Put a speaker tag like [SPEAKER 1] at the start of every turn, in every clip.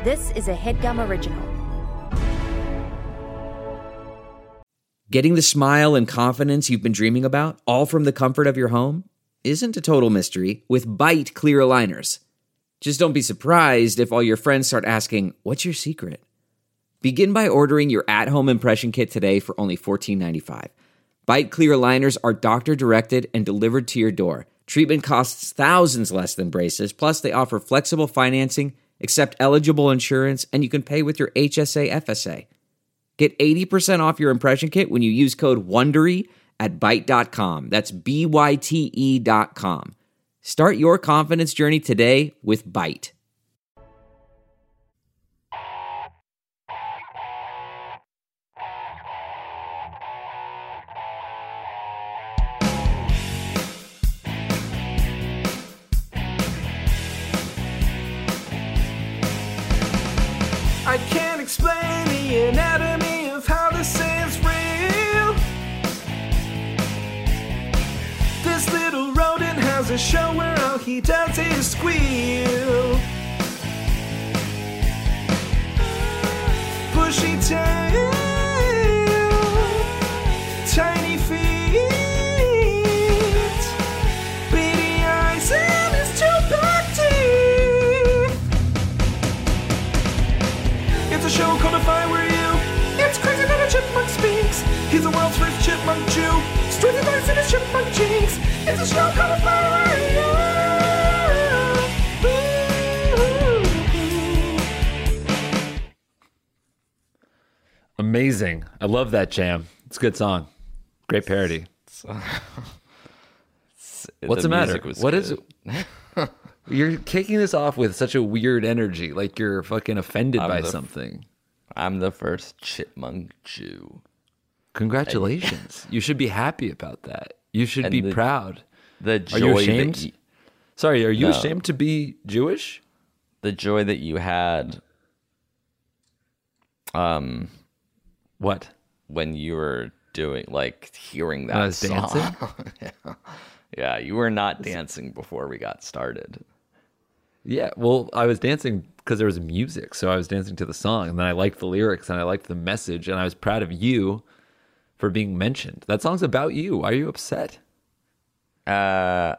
[SPEAKER 1] This is a HeadGum original.
[SPEAKER 2] Getting the smile and confidence you've been dreaming about, all from the comfort of your home, isn't a total mystery with Byte clear aligners. Just don't be surprised if all your friends start asking, "What's your secret?" Begin by ordering your at-home impression kit today for only $14.95. Byte clear aligners are doctor-directed and delivered to your door. Treatment costs thousands less than braces, plus they offer flexible financing, accept eligible insurance, and you can pay with your HSA FSA. Get 80% off your impression kit when you use code WONDERY at Byte.com. That's BYTE.com. Start your confidence journey today with Byte.
[SPEAKER 3] I can't explain the anatomy of how this is real. This little rodent has a show where all he does is squeal. Bushy tail, tiny feet, beady eyes, and his two-back teeth. It's a show called If I Were You. It's crazy that a chipmunk speaks. He's the world's first chipmunk Jew. Straight advice in his chipmunk cheeks. It's a show called If I Were You.
[SPEAKER 4] Amazing. I love that jam. It's a good song. Great parody. What's the matter? What is it? You're kicking this off with such a weird energy, like you're fucking offended by something.
[SPEAKER 5] I'm the first chipmunk Jew.
[SPEAKER 4] Congratulations. You should be happy about that. You should be proud.
[SPEAKER 5] The joy
[SPEAKER 4] are you ashamed?
[SPEAKER 5] that
[SPEAKER 4] Sorry, are you ashamed to be Jewish?
[SPEAKER 5] The joy that you had
[SPEAKER 4] what?
[SPEAKER 5] When you were doing, like, hearing that
[SPEAKER 4] when I was
[SPEAKER 5] song.
[SPEAKER 4] dancing?
[SPEAKER 5] Yeah, you were not dancing before we got started.
[SPEAKER 4] Yeah, well, I was dancing because there was music, so I was dancing to the song, and then I liked the lyrics, and I liked the message, and I was proud of you for being mentioned. That song's about you. Why are you upset?
[SPEAKER 5] Yeah,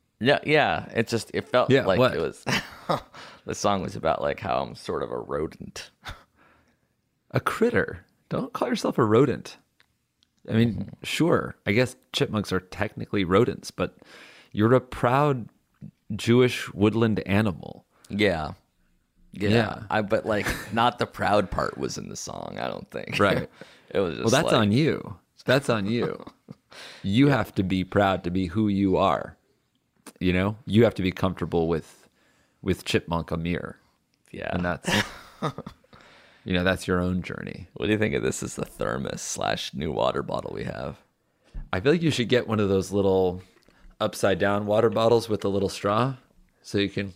[SPEAKER 5] it felt like
[SPEAKER 4] what?
[SPEAKER 5] it was, the song was about, like, how I'm sort of a rodent.
[SPEAKER 4] A critter. Don't call yourself a rodent. I mean, sure, I guess chipmunks are technically rodents, but you're a proud Jewish woodland animal.
[SPEAKER 5] Yeah. But, like, not the proud part was in the song, I don't think.
[SPEAKER 4] Right.
[SPEAKER 5] It was just
[SPEAKER 4] well, that's on you. That's on you. You have to be proud to be who you are. You know? You have to be comfortable with Chipmunk Amir.
[SPEAKER 5] Yeah.
[SPEAKER 4] And that's, that's your own journey.
[SPEAKER 5] What do you think of this as the thermos / new water bottle we have?
[SPEAKER 4] I feel like you should get one of those little upside down water bottles with a little straw so you can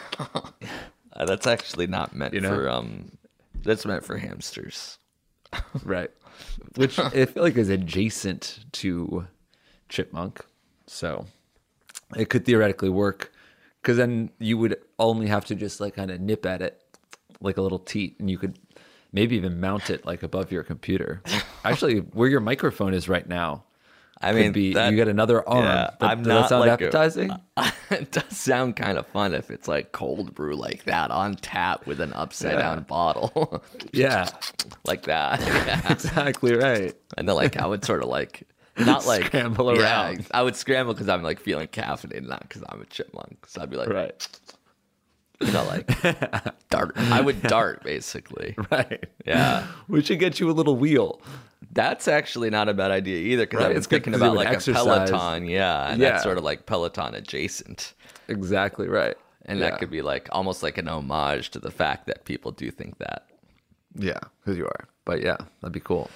[SPEAKER 5] that's actually not meant for that's meant for hamsters.
[SPEAKER 4] Right. Which I feel like is adjacent to chipmunk, so it could theoretically work, because then you would only have to just like kind of nip at it like a little teat, and you could maybe even mount it like above your computer. Actually, where your microphone is right now,
[SPEAKER 5] I mean,
[SPEAKER 4] you get another arm.
[SPEAKER 5] Yeah,
[SPEAKER 4] Does that sound appetizing?
[SPEAKER 5] It does sound kind of fun if it's like cold brew like that on tap with an upside down bottle.
[SPEAKER 4] Yeah,
[SPEAKER 5] like that. Yeah.
[SPEAKER 4] Exactly right.
[SPEAKER 5] And then like I would sort of like not like
[SPEAKER 4] scramble around.
[SPEAKER 5] I would scramble because I'm like feeling caffeinated, not because I'm a chipmunk. So I'd be like,
[SPEAKER 4] right.
[SPEAKER 5] Like dart. I would dart basically.
[SPEAKER 4] Right.
[SPEAKER 5] Yeah.
[SPEAKER 4] We should get you a little wheel.
[SPEAKER 5] That's actually not a bad idea either, because I was thinking
[SPEAKER 4] you
[SPEAKER 5] about
[SPEAKER 4] would
[SPEAKER 5] like
[SPEAKER 4] exercise.
[SPEAKER 5] a Peloton. Yeah. And that's sort of like Peloton adjacent.
[SPEAKER 4] Exactly right.
[SPEAKER 5] And that could be like almost like an homage to the fact that people do think that.
[SPEAKER 4] Yeah, because you are. But yeah, that'd be cool.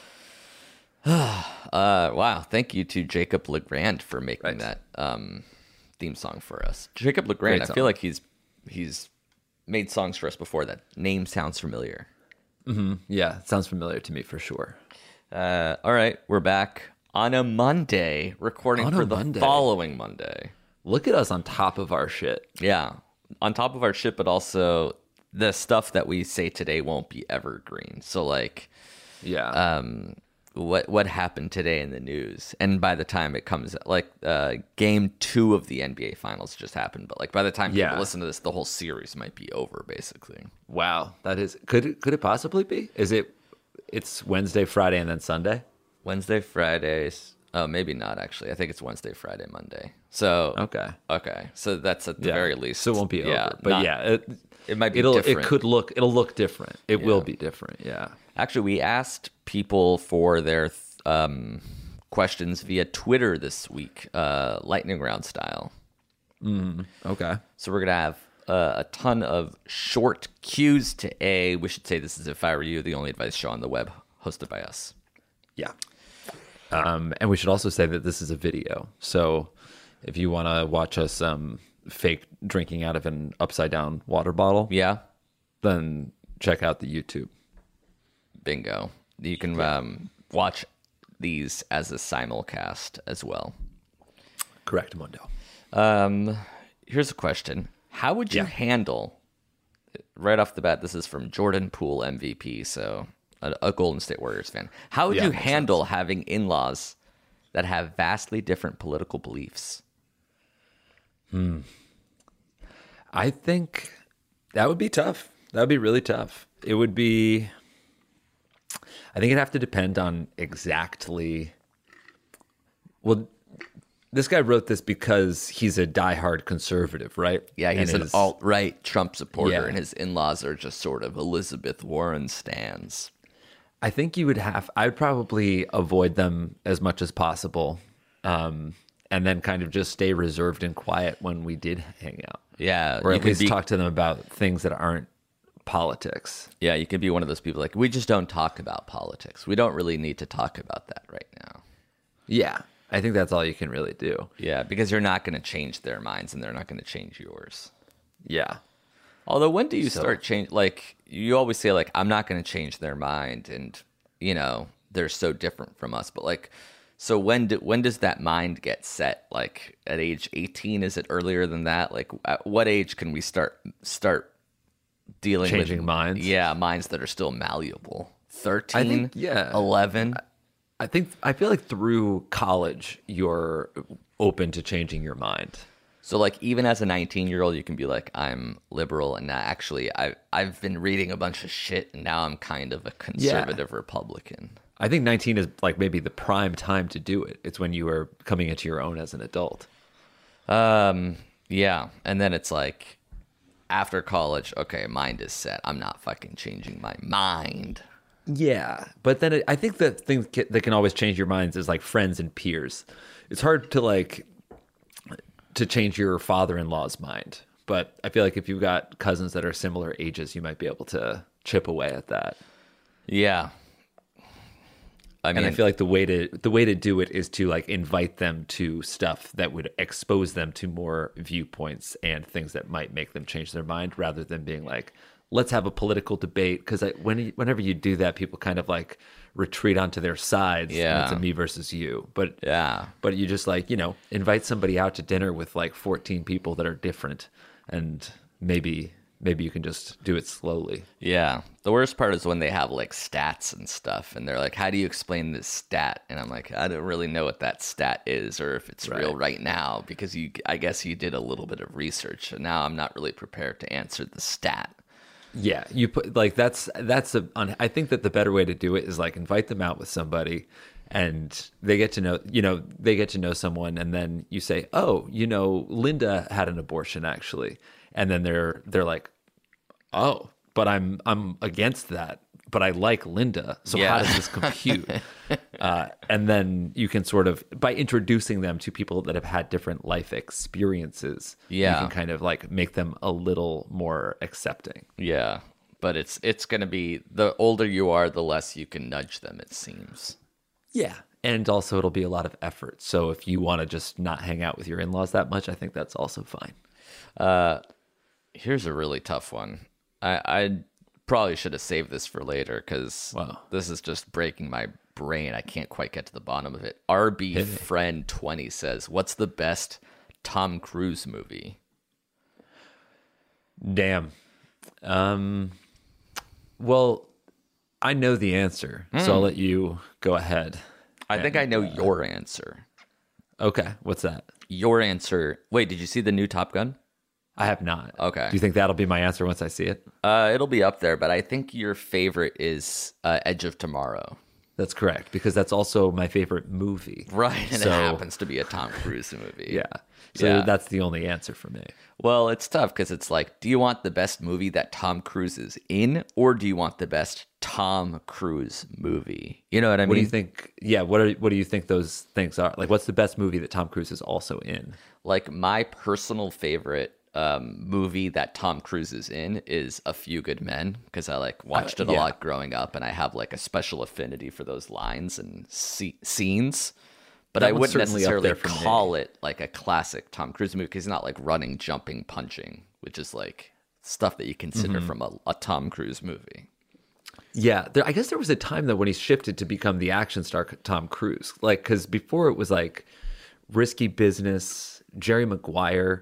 [SPEAKER 5] Wow. Thank you to Jacob Legrand for making that theme song for us. Jacob Legrand, I feel like he's made songs for us before. That name sounds familiar.
[SPEAKER 4] Mm-hmm. Yeah, it sounds familiar to me for sure.
[SPEAKER 5] All right, we're back on a Monday, recording for the following Monday.
[SPEAKER 4] Look at us on top of our shit.
[SPEAKER 5] Yeah, on top of our shit, but also the stuff that we say today won't be evergreen. So like,
[SPEAKER 4] Yeah.
[SPEAKER 5] what happened today in the news, and by the time it comes, like game 2 of the NBA Finals just happened, but like by the time people listen to this, the whole series might be over, basically.
[SPEAKER 4] Wow, that is could it possibly be? It's Wednesday, Friday, and then Sunday?
[SPEAKER 5] Wednesday, Fridays. Oh, maybe not actually. I think it's Wednesday, Friday, Monday. So okay. So that's at the very least.
[SPEAKER 4] So it won't be over. But
[SPEAKER 5] it might be different.
[SPEAKER 4] It'll look different. It will be different. Yeah.
[SPEAKER 5] Actually, we asked people for their questions via Twitter this week, lightning round style.
[SPEAKER 4] Okay.
[SPEAKER 5] So we're gonna have a ton of short cues to A. We should say this is If I Were You, the only advice show on the web, hosted by us.
[SPEAKER 4] Yeah. And we should also say that this is a video. So if you want to watch us fake drinking out of an upside down water bottle, then check out the YouTube.
[SPEAKER 5] Bingo. You can watch these as a simulcast as well.
[SPEAKER 4] Correct, Mundo.
[SPEAKER 5] Here's a question. How would you handle, right off the bat, this is from Jordan Poole, MVP, so a Golden State Warriors fan. How would you handle having in-laws that have vastly different political beliefs?
[SPEAKER 4] I think that would be tough. That would be really tough. It would be... I think it'd have to depend on exactly... Well, this guy wrote this because he's a diehard conservative, right?
[SPEAKER 5] Yeah, he's an alt-right Trump supporter, and his in-laws are just sort of Elizabeth Warren stans.
[SPEAKER 4] I think I'd probably avoid them as much as possible, and then kind of just stay reserved and quiet when we did hang out.
[SPEAKER 5] Yeah.
[SPEAKER 4] Or at least talk to them about things that aren't politics.
[SPEAKER 5] Yeah, you could be one of those people like, we just don't talk about politics. We don't really need to talk about that right now.
[SPEAKER 4] Yeah, I think that's all you can really do.
[SPEAKER 5] Yeah, because you're not going to change their minds and they're not going to change yours.
[SPEAKER 4] Yeah.
[SPEAKER 5] Although when do you start change? Like you always say, like I'm not going to change their mind, and you know they're so different from us. But like, so when does that mind get set? Like at age 18? Is it earlier than that? Like at what age can we start dealing with
[SPEAKER 4] changing minds?
[SPEAKER 5] Yeah, minds that are still malleable. 13? 11?
[SPEAKER 4] I feel like through college you're open to changing your mind.
[SPEAKER 5] So like even as a 19-year-old, you can be like, I'm liberal, and now actually I've been reading a bunch of shit, and now I'm kind of a conservative Republican.
[SPEAKER 4] I think 19 is like maybe the prime time to do it. It's when you are coming into your own as an adult.
[SPEAKER 5] Yeah, and then it's like after college, okay, mind is set. I'm not fucking changing my mind.
[SPEAKER 4] Yeah, but then I think the thing that can always change your minds is like friends and peers. It's hard to change your father-in-law's mind, but I feel like if you've got cousins that are similar ages, you might be able to chip away at that.
[SPEAKER 5] Yeah, I mean,
[SPEAKER 4] and I feel like the way to do it is to like invite them to stuff that would expose them to more viewpoints and things that might make them change their mind, rather than being like, let's have a political debate. Because whenever you do that, people kind of like retreat onto their sides.
[SPEAKER 5] Yeah,
[SPEAKER 4] and it's a me versus you. But
[SPEAKER 5] yeah,
[SPEAKER 4] but you just like, invite somebody out to dinner with like 14 people that are different, and maybe you can just do it slowly.
[SPEAKER 5] Yeah. The worst part is when they have like stats and stuff, and they're like, how do you explain this stat? And I'm like, I don't really know what that stat is, or if it's real right now, because I guess you did a little bit of research, and now I'm not really prepared to answer the stat.
[SPEAKER 4] Yeah, you put like I think that the better way to do it is like invite them out with somebody, and they get to know someone, and then you say, oh, Linda had an abortion actually, and then they're like, oh, but I'm against that, but I like Linda, so how does this compute? And then you can sort of, by introducing them to people that have had different life experiences, you can kind of like make them a little more accepting.
[SPEAKER 5] Yeah, but it's going to be, the older you are, the less you can nudge them, it seems.
[SPEAKER 4] Yeah, and also it'll be a lot of effort. So if you want to just not hang out with your in-laws that much, I think that's also fine.
[SPEAKER 5] Here's a really tough one. I probably should have saved this for later, because this is just breaking my brain. I can't quite get to the bottom of it. RB Friend 20 says, what's the best Tom Cruise movie?
[SPEAKER 4] Damn. Well, I know the answer, so I'll let you go ahead.
[SPEAKER 5] I think I know your answer.
[SPEAKER 4] Okay, what's that?
[SPEAKER 5] Your answer. Wait, did you see the new Top Gun?
[SPEAKER 4] I have not.
[SPEAKER 5] Okay.
[SPEAKER 4] Do you think that'll be my answer once I see it?
[SPEAKER 5] It'll be up there, but I think your favorite is Edge of Tomorrow.
[SPEAKER 4] That's correct, because that's also my favorite movie.
[SPEAKER 5] Right, and
[SPEAKER 4] So-
[SPEAKER 5] it happens to be a Tom Cruise movie.
[SPEAKER 4] Yeah. So
[SPEAKER 5] Yeah.
[SPEAKER 4] that's the only answer for me.
[SPEAKER 5] Well, it's tough because it's like, do you want the best movie that Tom Cruise is in, or do you want the best Tom Cruise movie? You know what I mean?
[SPEAKER 4] What do you think? Yeah, what do you think those things are? Like, what's the best movie that Tom Cruise is also in?
[SPEAKER 5] Like, my personal favorite movie that Tom Cruise is in is A Few Good Men, because I like watched it a
[SPEAKER 4] yeah.
[SPEAKER 5] lot growing up, and I have like a special affinity for those lines and scenes. But
[SPEAKER 4] That
[SPEAKER 5] I
[SPEAKER 4] one's
[SPEAKER 5] wouldn't
[SPEAKER 4] certainly up
[SPEAKER 5] necessarily
[SPEAKER 4] there for me.
[SPEAKER 5] call it like a classic Tom Cruise movie because he's not like running, jumping, punching, which is like stuff that you consider from a Tom Cruise movie.
[SPEAKER 4] Yeah, I guess there was a time though when he shifted to become the action star Tom Cruise, like because before it was like Risky Business, Jerry Maguire,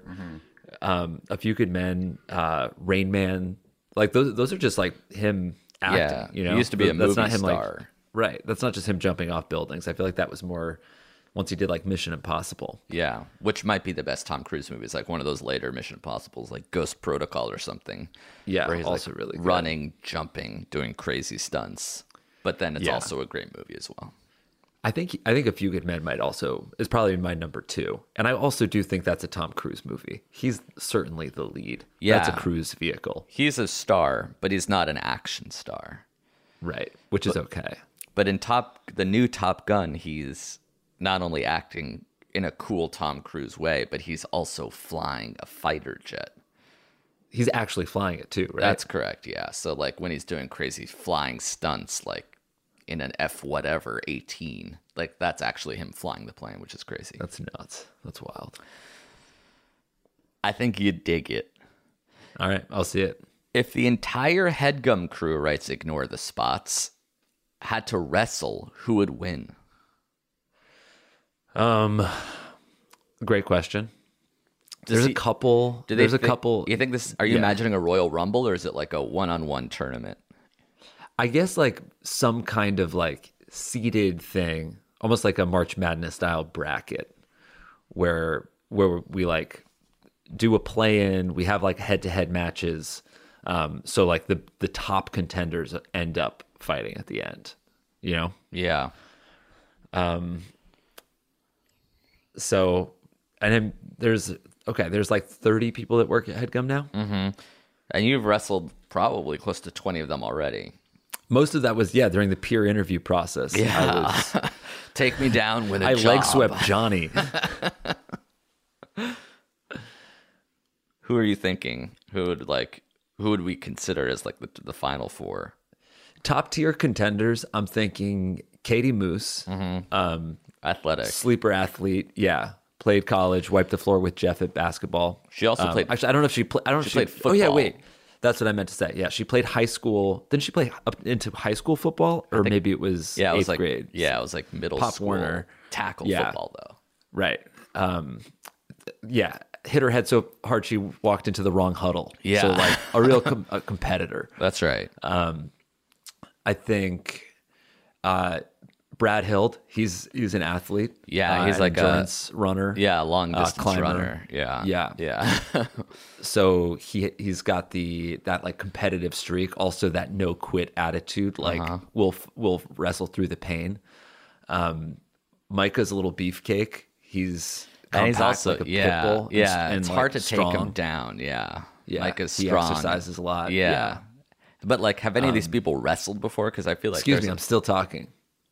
[SPEAKER 4] A Few Good Men, Rain Man, like those are just like him acting.
[SPEAKER 5] Yeah,
[SPEAKER 4] You know,
[SPEAKER 5] he used to be a
[SPEAKER 4] That's
[SPEAKER 5] movie
[SPEAKER 4] not him,
[SPEAKER 5] star.
[SPEAKER 4] Like, right, that's not just him jumping off buildings. I feel like that was more once he did like Mission Impossible.
[SPEAKER 5] Yeah, which might be the best Tom Cruise movie. It's like one of those later Mission Impossibles, like Ghost Protocol or something.
[SPEAKER 4] Yeah,
[SPEAKER 5] where he's
[SPEAKER 4] also
[SPEAKER 5] like
[SPEAKER 4] really good.
[SPEAKER 5] running, jumping, doing crazy stunts. But then it's
[SPEAKER 4] Yeah.
[SPEAKER 5] also a great movie as well.
[SPEAKER 4] I think A Few Good Men is probably my number 2, and I also do think that's a Tom Cruise movie. He's certainly the lead. That's a
[SPEAKER 5] Yeah.
[SPEAKER 4] Cruise vehicle,
[SPEAKER 5] He's a star, but he's not an action star.
[SPEAKER 4] right? Which is okay.
[SPEAKER 5] But in the new Top Gun, he's not only acting in a cool Tom Cruise way, but he's also flying a fighter jet.
[SPEAKER 4] He's actually flying it too, right?
[SPEAKER 5] That's correct, yeah. So like when he's doing crazy flying stunts, like in an F whatever 18, like that's actually him flying the plane, which is crazy.
[SPEAKER 4] That's nuts. That's wild.
[SPEAKER 5] I think you'd dig it.
[SPEAKER 4] All right, I'll see it.
[SPEAKER 5] If the entire Headgum crew writes Ignore the Spots had to wrestle, who would win?
[SPEAKER 4] Great question.
[SPEAKER 5] Does
[SPEAKER 4] There's
[SPEAKER 5] he-
[SPEAKER 4] a couple.
[SPEAKER 5] Do
[SPEAKER 4] There's
[SPEAKER 5] they
[SPEAKER 4] a couple.
[SPEAKER 5] You think this? Are you
[SPEAKER 4] Yeah.
[SPEAKER 5] imagining a Royal Rumble, or is it like a one-on-one tournament?
[SPEAKER 4] I guess like some kind of like seeded thing, almost like a March Madness style bracket, where we like do a play-in. We have like head-to-head matches. So like the top contenders end up fighting at the end. You know.
[SPEAKER 5] Yeah.
[SPEAKER 4] So, and then there's like 30 people that work at HeadGum now.
[SPEAKER 5] And you've wrestled probably close to 20 of them already.
[SPEAKER 4] Most of that was during the peer interview process.
[SPEAKER 5] Take me down with a
[SPEAKER 4] I
[SPEAKER 5] job.
[SPEAKER 4] leg swept Johnny.
[SPEAKER 5] Who are you thinking? Who would we consider as like the final four?
[SPEAKER 4] Top tier contenders. I'm thinking Katie Moose,
[SPEAKER 5] Athletic.
[SPEAKER 4] sleeper athlete. Yeah, played college, wiped the floor with Jeff at basketball.
[SPEAKER 5] She also played-
[SPEAKER 4] Actually, I don't know if she played. I don't know if
[SPEAKER 5] played
[SPEAKER 4] Oh yeah,
[SPEAKER 5] football.
[SPEAKER 4] wait. That's what I meant to say. Yeah, she played high school. Didn't she play up into high school football, or maybe it was
[SPEAKER 5] Yeah, it was
[SPEAKER 4] eighth
[SPEAKER 5] like
[SPEAKER 4] grade?
[SPEAKER 5] Yeah, it was like middle
[SPEAKER 4] Pop
[SPEAKER 5] school
[SPEAKER 4] Warner.
[SPEAKER 5] tackle
[SPEAKER 4] Yeah.
[SPEAKER 5] football though.
[SPEAKER 4] Right. Yeah. Hit her head so hard she walked into the wrong huddle.
[SPEAKER 5] Yeah.
[SPEAKER 4] So like a real a competitor.
[SPEAKER 5] That's right.
[SPEAKER 4] I think Brad Hild. He's an athlete.
[SPEAKER 5] Yeah, he's
[SPEAKER 4] an
[SPEAKER 5] like a-
[SPEAKER 4] endurance runner.
[SPEAKER 5] Yeah, long distance
[SPEAKER 4] climber.
[SPEAKER 5] runner. Yeah.
[SPEAKER 4] Yeah.
[SPEAKER 5] Yeah.
[SPEAKER 4] So he's got that like competitive streak. Also that no quit attitude. Like we'll wrestle through the pain. Micah's a little beefcake. He's
[SPEAKER 5] And he's
[SPEAKER 4] compact
[SPEAKER 5] also
[SPEAKER 4] like a pit bull.
[SPEAKER 5] yeah.
[SPEAKER 4] and
[SPEAKER 5] It's
[SPEAKER 4] like,
[SPEAKER 5] hard to take him
[SPEAKER 4] strong.
[SPEAKER 5] down. Yeah.
[SPEAKER 4] Yeah,
[SPEAKER 5] Mike is
[SPEAKER 4] he
[SPEAKER 5] strong.
[SPEAKER 4] exercises a lot.
[SPEAKER 5] Yeah.
[SPEAKER 4] Yeah.
[SPEAKER 5] But like, have any of these people wrestled before? Because I feel like
[SPEAKER 4] Excuse
[SPEAKER 5] there's
[SPEAKER 4] me,
[SPEAKER 5] a-
[SPEAKER 4] I'm still talking.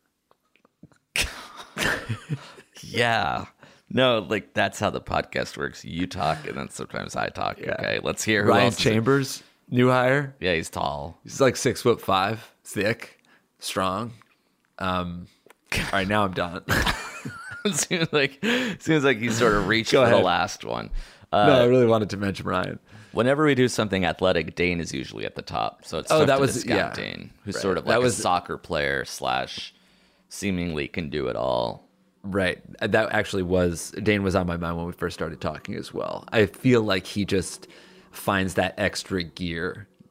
[SPEAKER 5] Yeah. No, like that's how the podcast works. You talk, and then sometimes I talk. Okay, let's hear who
[SPEAKER 4] Ryan
[SPEAKER 5] else.
[SPEAKER 4] Chambers, new hire.
[SPEAKER 5] Yeah, he's tall.
[SPEAKER 4] He's like 6'5", thick, strong. All right, now I'm done.
[SPEAKER 5] seems like he's sort of reached
[SPEAKER 4] Go
[SPEAKER 5] for the
[SPEAKER 4] ahead.
[SPEAKER 5] last one.
[SPEAKER 4] No, I really wanted to mention Ryan.
[SPEAKER 5] Whenever we do something athletic, Dane is usually at the top. So it's tough
[SPEAKER 4] that
[SPEAKER 5] to
[SPEAKER 4] was-
[SPEAKER 5] discount
[SPEAKER 4] yeah.
[SPEAKER 5] Dane, who's
[SPEAKER 4] Right.
[SPEAKER 5] sort of
[SPEAKER 4] That
[SPEAKER 5] like
[SPEAKER 4] was-
[SPEAKER 5] a soccer player / seemingly can do it all.
[SPEAKER 4] Right. That actually Dane was on my mind when we first started talking as well. I feel like he just finds that extra gear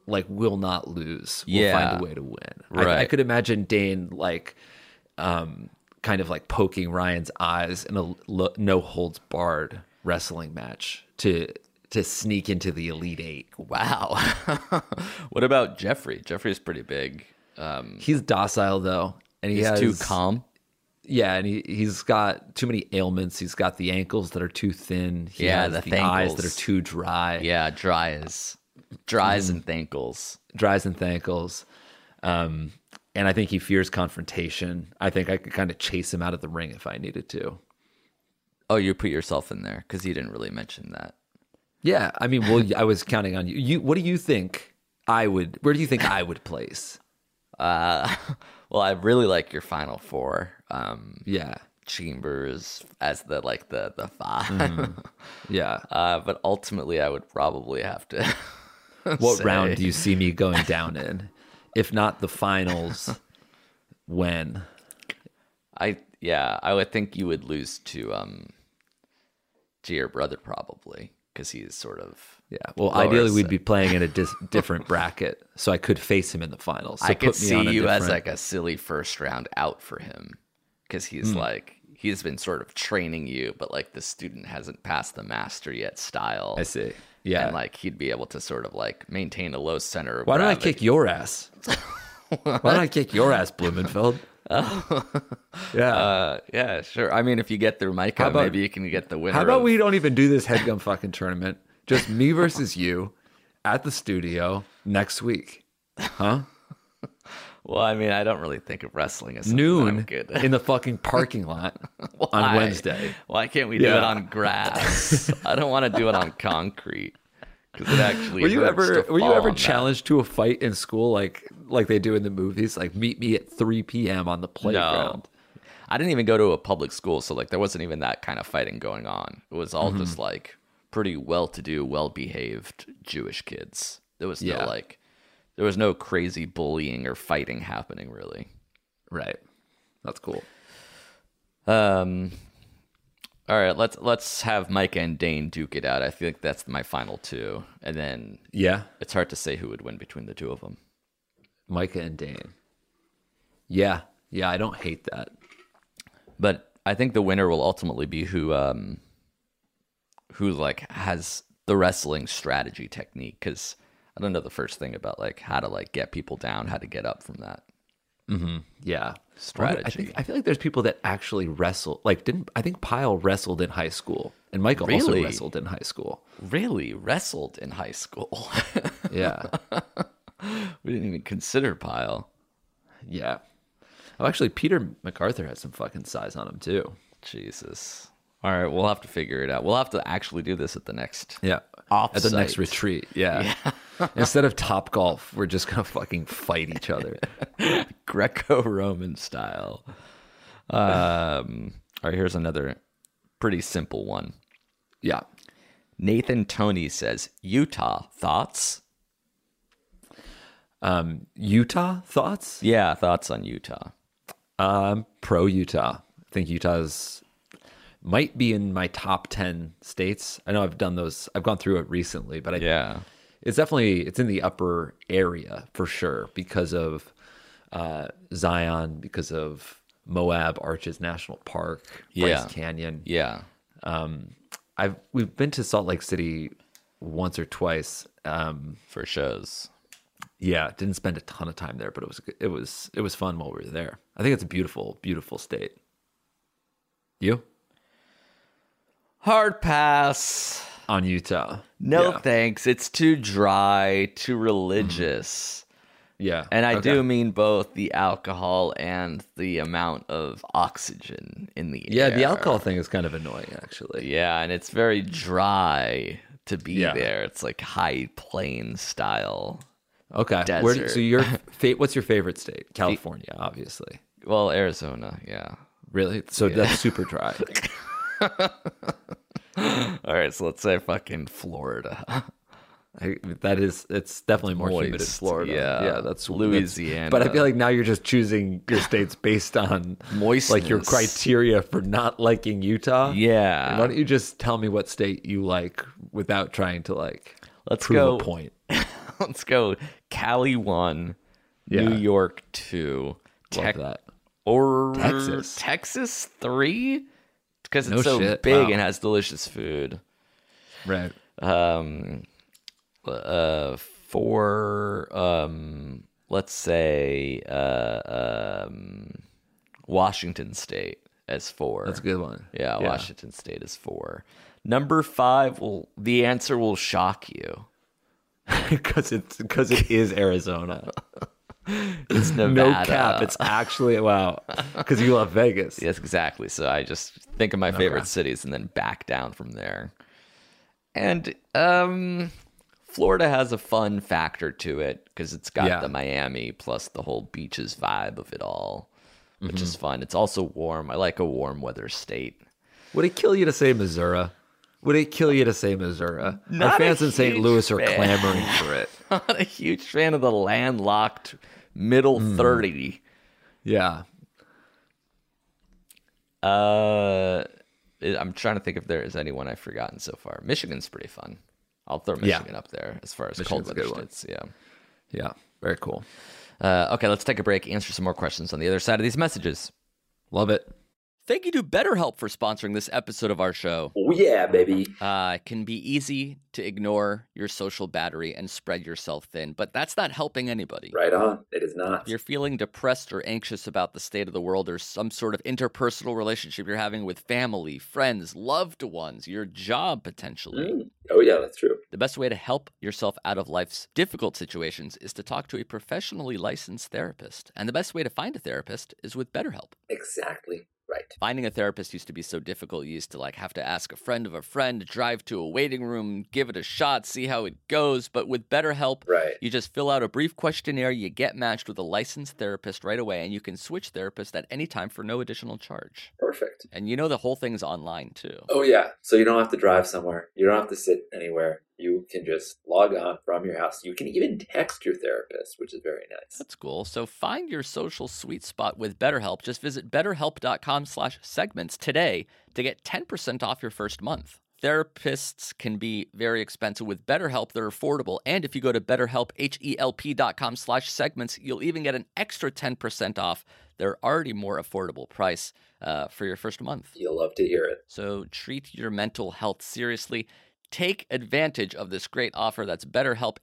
[SPEAKER 4] like will not lose. Will
[SPEAKER 5] Yeah.
[SPEAKER 4] find a way to win. I
[SPEAKER 5] Right.
[SPEAKER 4] could imagine Dane like kind of like poking Ryan's eyes in a no holds barred wrestling match to sneak into the Elite Eight.
[SPEAKER 5] Wow. What about Jeffrey? Jeffrey's pretty big.
[SPEAKER 4] He's docile though, and
[SPEAKER 5] He's too calm.
[SPEAKER 4] Yeah, and he's got too many ailments. He's got the ankles that are too thin. He
[SPEAKER 5] Yeah,
[SPEAKER 4] has
[SPEAKER 5] the
[SPEAKER 4] the eyes
[SPEAKER 5] thankles.
[SPEAKER 4] that are too dry.
[SPEAKER 5] Yeah, dries and thankles.
[SPEAKER 4] Dries and thankles. And I think he fears confrontation. I think I could kind of chase him out of the ring if I needed to.
[SPEAKER 5] Oh, you put yourself in there because you didn't really mention that.
[SPEAKER 4] Yeah, I mean, well, I was counting on you. What do you think I would? Where do you think I would place?
[SPEAKER 5] Well, I really like your final four.
[SPEAKER 4] Yeah,
[SPEAKER 5] Chambers as the five.
[SPEAKER 4] yeah.
[SPEAKER 5] But ultimately, I would probably have to.
[SPEAKER 4] What
[SPEAKER 5] say-
[SPEAKER 4] round do you see me going down in? If not the finals, when?
[SPEAKER 5] I would think you would lose to your brother probably because he's sort of
[SPEAKER 4] Yeah. Well,
[SPEAKER 5] lower
[SPEAKER 4] ideally, we'd
[SPEAKER 5] set.
[SPEAKER 4] be playing in a different bracket, so I could face him in the finals. So
[SPEAKER 5] I could
[SPEAKER 4] put me
[SPEAKER 5] see
[SPEAKER 4] on a
[SPEAKER 5] you as
[SPEAKER 4] different-
[SPEAKER 5] like a silly first round out for him because he's like he's been sort of training you, but like the student hasn't passed the master yet style.
[SPEAKER 4] I see. Yeah.
[SPEAKER 5] And like he'd be able to sort of like maintain a low center of
[SPEAKER 4] Why don't I
[SPEAKER 5] gravity.
[SPEAKER 4] kick your ass? Why don't I kick your ass, Blumenfeld? Yeah.
[SPEAKER 5] Yeah, sure. I mean, if you get through Micah,
[SPEAKER 4] How about-
[SPEAKER 5] maybe you can get the winner.
[SPEAKER 4] How about
[SPEAKER 5] of-
[SPEAKER 4] we don't even do this headgum fucking tournament? Just me versus you at the studio next week. Huh?
[SPEAKER 5] Well, I mean, I don't really think of wrestling as something
[SPEAKER 4] Noon
[SPEAKER 5] I'm good.
[SPEAKER 4] in the fucking parking lot on
[SPEAKER 5] Why?
[SPEAKER 4] Wednesday.
[SPEAKER 5] Why can't we do
[SPEAKER 4] Yeah.
[SPEAKER 5] it on grass? I don't want to do it on concrete because it actually.
[SPEAKER 4] Were you
[SPEAKER 5] hurts to
[SPEAKER 4] ever
[SPEAKER 5] fall on that.
[SPEAKER 4] challenged to a fight in school like they do in the movies? Like meet me at 3 p.m. on the playground.
[SPEAKER 5] No. I didn't even go to a public school, so like there wasn't even that kind of fighting going on. It was all just like pretty well-to-do, well-behaved Jewish kids. There was
[SPEAKER 4] Yeah.
[SPEAKER 5] there was no crazy bullying or fighting happening really.
[SPEAKER 4] Right. That's cool.
[SPEAKER 5] All right, let's have Micah and Dane duke it out. I feel like that's my final two, and then
[SPEAKER 4] Yeah.
[SPEAKER 5] it's hard to say who would win between the two of them.
[SPEAKER 4] Micah and Dane. Yeah. Yeah, I don't hate that.
[SPEAKER 5] But I think the winner will ultimately be who like has the wrestling strategy technique, because I don't know the first thing about like how to like get people down, how to get up from that.
[SPEAKER 4] Yeah.
[SPEAKER 5] Strategy.
[SPEAKER 4] I feel like there's people that actually wrestle. Like, I think Pyle wrestled in high school, and Michael also
[SPEAKER 5] Really?
[SPEAKER 4] wrestled in high school.
[SPEAKER 5] Really wrestled in high school.
[SPEAKER 4] Yeah.
[SPEAKER 5] We didn't even consider Pyle.
[SPEAKER 4] Yeah. Oh, actually, Peter MacArthur has some fucking size on him, too.
[SPEAKER 5] Jesus. All right, we'll have to figure it out. We'll have to actually do this at the next.
[SPEAKER 4] Yeah. At the next
[SPEAKER 5] Offsite.
[SPEAKER 4] retreat. Yeah. Instead of Top Golf, we're just going to fucking fight each other.
[SPEAKER 5] Greco-Roman style. All right, here's another pretty simple one.
[SPEAKER 4] Yeah.
[SPEAKER 5] Nathan Tony says, Utah, thoughts?
[SPEAKER 4] Utah, thoughts?
[SPEAKER 5] Yeah, thoughts on Utah.
[SPEAKER 4] Pro Utah. I think Utah's might be in my top 10 states. I know I've done those. I've gone through it recently, but
[SPEAKER 5] Yeah.
[SPEAKER 4] it's in the upper area for sure because of Zion, because of Moab Arches National Park, Bryce
[SPEAKER 5] Yeah.
[SPEAKER 4] Canyon.
[SPEAKER 5] Yeah.
[SPEAKER 4] We've been to Salt Lake City once or twice.
[SPEAKER 5] For shows.
[SPEAKER 4] Yeah, didn't spend a ton of time there, but it was fun while we were there. I think it's a beautiful, beautiful state. You
[SPEAKER 5] Hard pass.
[SPEAKER 4] on Utah?
[SPEAKER 5] No
[SPEAKER 4] Yeah.
[SPEAKER 5] thanks. It's too dry, too religious.
[SPEAKER 4] Yeah,
[SPEAKER 5] And I
[SPEAKER 4] okay.
[SPEAKER 5] do mean both the alcohol and the amount of oxygen in the
[SPEAKER 4] Yeah,
[SPEAKER 5] air.
[SPEAKER 4] the alcohol thing is kind of annoying, actually.
[SPEAKER 5] Yeah, and it's very dry to be
[SPEAKER 4] Yeah.
[SPEAKER 5] there. It's like high plain style.
[SPEAKER 4] Okay,
[SPEAKER 5] Desert.
[SPEAKER 4] so what's your favorite state? California, obviously.
[SPEAKER 5] Well, Arizona, yeah.
[SPEAKER 4] Really? So that's super dry.
[SPEAKER 5] All right, so let's say fucking Florida.
[SPEAKER 4] It's definitely more humid in
[SPEAKER 5] Moist,
[SPEAKER 4] Florida.
[SPEAKER 5] yeah.
[SPEAKER 4] That's
[SPEAKER 5] Louisiana.
[SPEAKER 4] But I feel like now you're just choosing your states based on like your
[SPEAKER 5] Moistness.
[SPEAKER 4] criteria for not liking Utah.
[SPEAKER 5] Yeah.
[SPEAKER 4] Why don't you just tell me what state you like without trying to like
[SPEAKER 5] Let's
[SPEAKER 4] prove
[SPEAKER 5] go.
[SPEAKER 4] a point?
[SPEAKER 5] Let's go Cali 1,
[SPEAKER 4] Yeah.
[SPEAKER 5] New York 2,
[SPEAKER 4] Love that.
[SPEAKER 5] or
[SPEAKER 4] Texas
[SPEAKER 5] 3, because it's
[SPEAKER 4] No
[SPEAKER 5] so
[SPEAKER 4] shit.
[SPEAKER 5] big
[SPEAKER 4] Wow.
[SPEAKER 5] and has delicious food.
[SPEAKER 4] Right.
[SPEAKER 5] 4, let's say Washington State as 4.
[SPEAKER 4] That's a good one.
[SPEAKER 5] Yeah, Washington State is 4. Number 5, the answer will shock you.
[SPEAKER 4] Because it is Arizona.
[SPEAKER 5] It's Nevada.
[SPEAKER 4] No cap. It's actually wow. Because you love Vegas.
[SPEAKER 5] Yes, exactly. So I just think of my favorite cities and then back down from there. And Florida has a fun factor to it because it's got the Miami plus the whole beaches vibe of it all, which is fun. It's also warm. I like a warm weather state.
[SPEAKER 4] Would it kill you to say Missouri? Our fans in St.
[SPEAKER 5] huge
[SPEAKER 4] Louis are
[SPEAKER 5] fan.
[SPEAKER 4] clamoring for it.
[SPEAKER 5] Not a huge fan of the landlocked middle 30.
[SPEAKER 4] Yeah.
[SPEAKER 5] I'm trying to think if there is anyone I've forgotten so far. Michigan's pretty fun. I'll throw Michigan up there as far as cold
[SPEAKER 4] Michigan's a
[SPEAKER 5] weather
[SPEAKER 4] good one.
[SPEAKER 5] states. Yeah.
[SPEAKER 4] Yeah. Very cool.
[SPEAKER 5] Okay, let's take a break, answer some more questions on the other side of these messages.
[SPEAKER 4] Love it.
[SPEAKER 5] Thank you to BetterHelp for sponsoring this episode of our show.
[SPEAKER 6] Oh, yeah, baby.
[SPEAKER 5] It can be easy to ignore your social battery and spread yourself thin, but that's not helping anybody.
[SPEAKER 6] Right on. It is not.
[SPEAKER 5] If you're feeling depressed or anxious about the state of the world or some sort of interpersonal relationship you're having with family, friends, loved ones, your job potentially,
[SPEAKER 6] Oh, yeah, that's true.
[SPEAKER 5] the best way to help yourself out of life's difficult situations is to talk to a professionally licensed therapist. And the best way to find a therapist is with BetterHelp.
[SPEAKER 6] Exactly right.
[SPEAKER 5] Finding a therapist used to be so difficult. You used to have to ask a friend of a friend, drive to a waiting room, give it a shot, see how it goes. But with BetterHelp,
[SPEAKER 6] Right.
[SPEAKER 5] you just fill out a brief questionnaire, you get matched with a licensed therapist right away, and you can switch therapists at any time for no additional charge.
[SPEAKER 6] Perfect.
[SPEAKER 5] And the whole thing's online too.
[SPEAKER 6] Oh, yeah. So you don't have to drive somewhere. You don't have to sit anywhere. You can just log on from your house. You can even text your therapist, which is very nice.
[SPEAKER 5] That's cool. So find your social sweet spot with BetterHelp. Just visit betterhelp.com/segments today to get 10% off your first month. Therapists can be very expensive. With BetterHelp, they're affordable. And if you go to betterhelp.com/segments, you'll even get an extra 10% off their already more affordable price for your first month.
[SPEAKER 6] You'll love to hear it.
[SPEAKER 5] So treat your mental health seriously. Take advantage of this great offer. That's BetterHelp,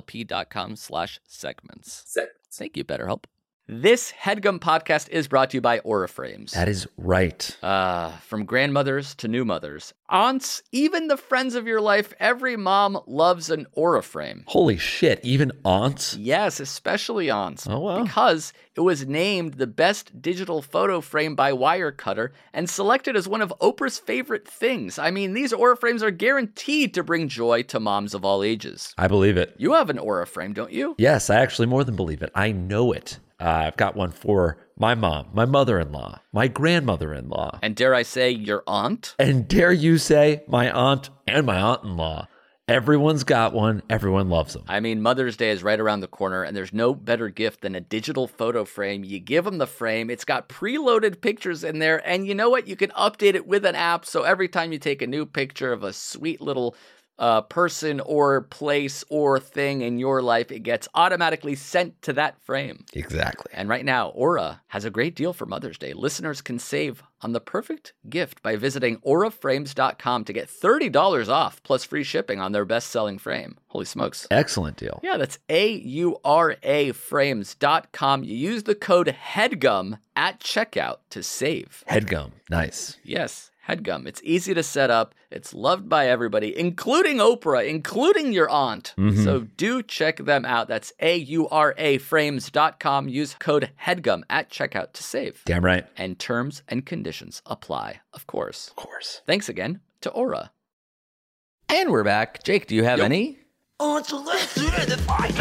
[SPEAKER 5] HELP.com/segments.
[SPEAKER 6] Segments.
[SPEAKER 5] Thank you, BetterHelp. This HeadGum podcast is brought to you by Aura Frames.
[SPEAKER 4] That is right.
[SPEAKER 5] From grandmothers to new mothers, aunts, even the friends of your life, every mom loves an Aura frame.
[SPEAKER 4] Holy shit. Even aunts?
[SPEAKER 5] Yes, especially aunts.
[SPEAKER 4] Oh, wow.
[SPEAKER 5] Because it was named the best digital photo frame by Wirecutter and selected as one of Oprah's favorite things. I mean, these Aura frames are guaranteed to bring joy to moms of all ages.
[SPEAKER 4] I believe it.
[SPEAKER 5] You have an Aura frame, don't you?
[SPEAKER 4] Yes, I actually more than believe it. I know it. I've got one for my mom, my mother-in-law, my grandmother-in-law,
[SPEAKER 5] And dare I say, your aunt?
[SPEAKER 4] and dare you say my aunt and my aunt-in-law. Everyone's got one. Everyone loves them.
[SPEAKER 5] I mean, Mother's Day is right around the corner, and there's no better gift than a digital photo frame. You give them the frame, it's got preloaded pictures in there, and you know what? You can update it with an app, so every time you take a new picture of a sweet little person or place or thing in your life, it gets automatically sent to that frame.
[SPEAKER 4] Exactly.
[SPEAKER 5] And right now, Aura has a great deal for Mother's Day. Listeners can save on the perfect gift by visiting auraframes.com to get $30 off plus free shipping on their best-selling frame. Holy smokes.
[SPEAKER 4] Excellent deal.
[SPEAKER 5] Yeah, that's auraframes.com. You use the code HEADGUM at checkout to save.
[SPEAKER 4] Headgum. Nice.
[SPEAKER 5] Yes, HEADGUM. It's easy to set up. It's loved by everybody, including Oprah, including your aunt. So do check them out. That's auraframes.com. Use code HEADGUM at checkout to save.
[SPEAKER 4] Damn right.
[SPEAKER 5] And terms and conditions apply, of course.
[SPEAKER 4] Of course.
[SPEAKER 5] Thanks again to Aura. And we're back. Jake, do you have any?
[SPEAKER 3] Oh, so let's do it.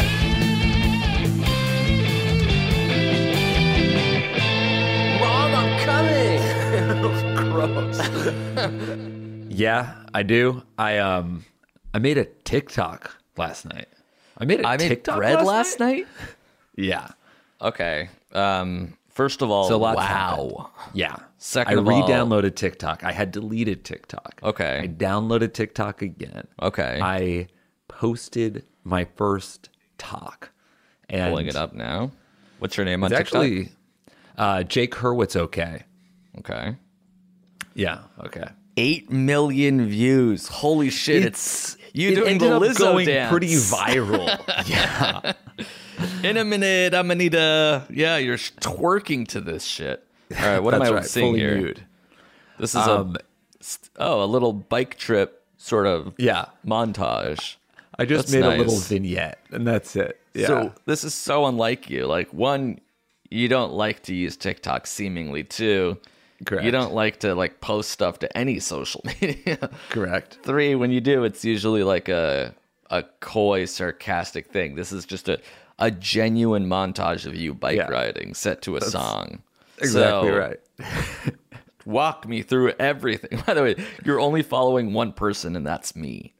[SPEAKER 5] Mom, I'm coming. Gross.
[SPEAKER 4] Yeah, I do. I made a TikTok last night. I made TikTok
[SPEAKER 5] bread last night?
[SPEAKER 4] Yeah.
[SPEAKER 5] Okay. First of all,
[SPEAKER 4] So lots
[SPEAKER 5] wow.
[SPEAKER 4] happened. Yeah.
[SPEAKER 5] Second
[SPEAKER 4] I
[SPEAKER 5] of all-
[SPEAKER 4] re-downloaded TikTok. I had deleted TikTok.
[SPEAKER 5] Okay.
[SPEAKER 4] I downloaded TikTok again.
[SPEAKER 5] Okay.
[SPEAKER 4] I posted my first talk And
[SPEAKER 5] Pulling it up now. What's your name on
[SPEAKER 4] it's
[SPEAKER 5] TikTok?
[SPEAKER 4] actually Jake Hurwitz. Okay.
[SPEAKER 5] Okay.
[SPEAKER 4] Yeah. Okay.
[SPEAKER 5] 8 million views. Holy shit! It's you
[SPEAKER 4] it
[SPEAKER 5] doing
[SPEAKER 4] ended
[SPEAKER 5] the
[SPEAKER 4] up
[SPEAKER 5] Lizzo
[SPEAKER 4] going
[SPEAKER 5] dance.
[SPEAKER 4] pretty viral. Yeah.
[SPEAKER 5] In a minute, I'm gonna need a. Yeah, you're twerking to this shit. All right, what am
[SPEAKER 4] That's
[SPEAKER 5] I
[SPEAKER 4] right,
[SPEAKER 5] seeing
[SPEAKER 4] fully
[SPEAKER 5] here?
[SPEAKER 4] nude.
[SPEAKER 5] This is a little bike trip sort of
[SPEAKER 4] Yeah.
[SPEAKER 5] montage.
[SPEAKER 4] I just
[SPEAKER 5] That's
[SPEAKER 4] made a
[SPEAKER 5] nice.
[SPEAKER 4] little vignette, and that's it. Yeah.
[SPEAKER 5] So this is so unlike you. Like, one, you don't like to use TikTok. Seemingly, two,
[SPEAKER 4] Correct.
[SPEAKER 5] you don't like to like post stuff to any social media.
[SPEAKER 4] Correct.
[SPEAKER 5] 3, when you do, it's usually like a coy, sarcastic thing. This is just a genuine montage of you bike
[SPEAKER 4] Yeah.
[SPEAKER 5] riding set to a song.
[SPEAKER 4] Exactly
[SPEAKER 5] So,
[SPEAKER 4] right.
[SPEAKER 5] Walk me through everything. By the way, you're only following one person, and that's me.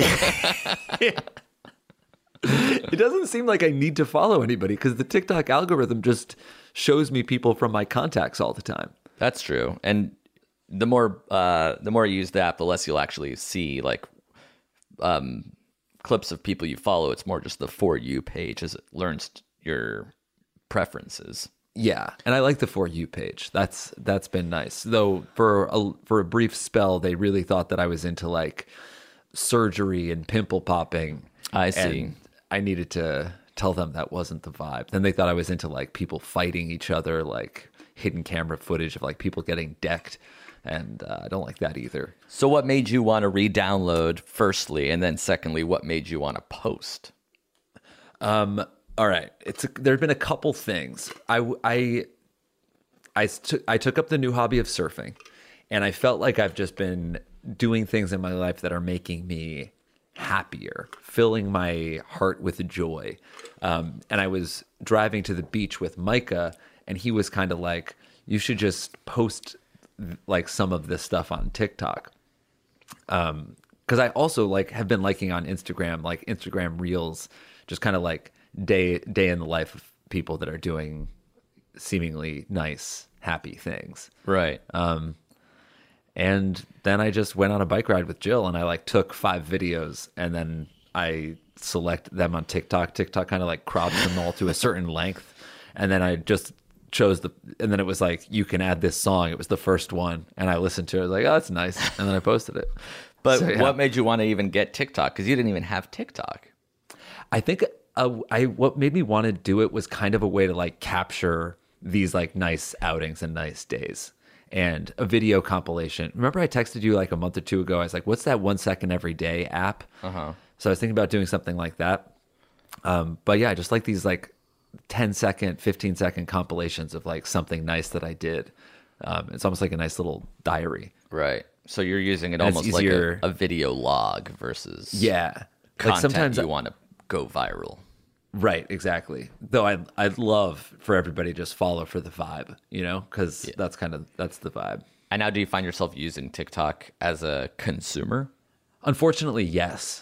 [SPEAKER 4] It doesn't seem like I need to follow anybody because the TikTok algorithm just shows me people from my contacts all the time.
[SPEAKER 5] That's true. And the more you use the app, the less you'll actually see like clips of people you follow. It's more just the For You page as it learns your preferences.
[SPEAKER 4] Yeah, and I like the For You page. That's been nice. Though for a brief spell, they really thought that I was into like surgery and pimple popping.
[SPEAKER 5] I see.
[SPEAKER 4] And I needed to tell them that wasn't the vibe. Then they thought I was into like people fighting each other, like hidden camera footage of like people getting decked, and I don't like that either.
[SPEAKER 5] So what made you want to re-download firstly, and then secondly, what made you want to post?
[SPEAKER 4] All right, there have been a couple things. I took up the new hobby of surfing, and I felt like I've just been doing things in my life that are making me happier, filling my heart with joy. And I was driving to the beach with Micah, and he was kind of like, "You should just post like some of this stuff on TikTok." Because I also like have been liking on Instagram, like Instagram Reels, just kind of like day in the life of people that are doing seemingly nice, happy things.
[SPEAKER 5] Right.
[SPEAKER 4] And then I just went on a bike ride with Jill, and I like took 5 videos, and then I select them on TikTok. TikTok kind of like crops them all to a certain length, and then I just chose and then it was like, you can add this song. It was the first one, and I listened to it. I was like, oh, that's nice, and then I posted it.
[SPEAKER 5] But
[SPEAKER 4] So, yeah.
[SPEAKER 5] what made you want to even get TikTok? Because you didn't even have TikTok.
[SPEAKER 4] I think what made me want to do it was kind of a way to like capture these like nice outings and nice days, and a video compilation. Remember I texted you like a month or two ago. I was like, what's that 1 second every day app? So I was thinking about doing something like that. But yeah, I just like these like 10-second, 15-second compilations of like something nice that I did. It's almost like a nice little diary.
[SPEAKER 5] Right. So you're using it
[SPEAKER 4] And it's
[SPEAKER 5] almost like
[SPEAKER 4] easier-
[SPEAKER 5] a video log versus
[SPEAKER 4] Yeah.
[SPEAKER 5] content
[SPEAKER 4] Like sometimes
[SPEAKER 5] you want to go viral.
[SPEAKER 4] Right, exactly. Though I'd love for everybody to just follow for the vibe, you know, because that's the vibe.
[SPEAKER 5] And now do you find yourself using TikTok as a consumer?
[SPEAKER 4] Unfortunately, yes.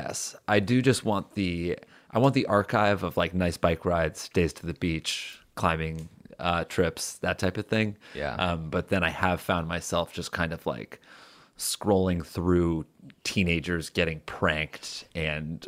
[SPEAKER 4] I do just want the archive of like nice bike rides, days to the beach, climbing trips, that type of thing.
[SPEAKER 5] Yeah.
[SPEAKER 4] But then I have found myself just kind of like scrolling through teenagers getting pranked and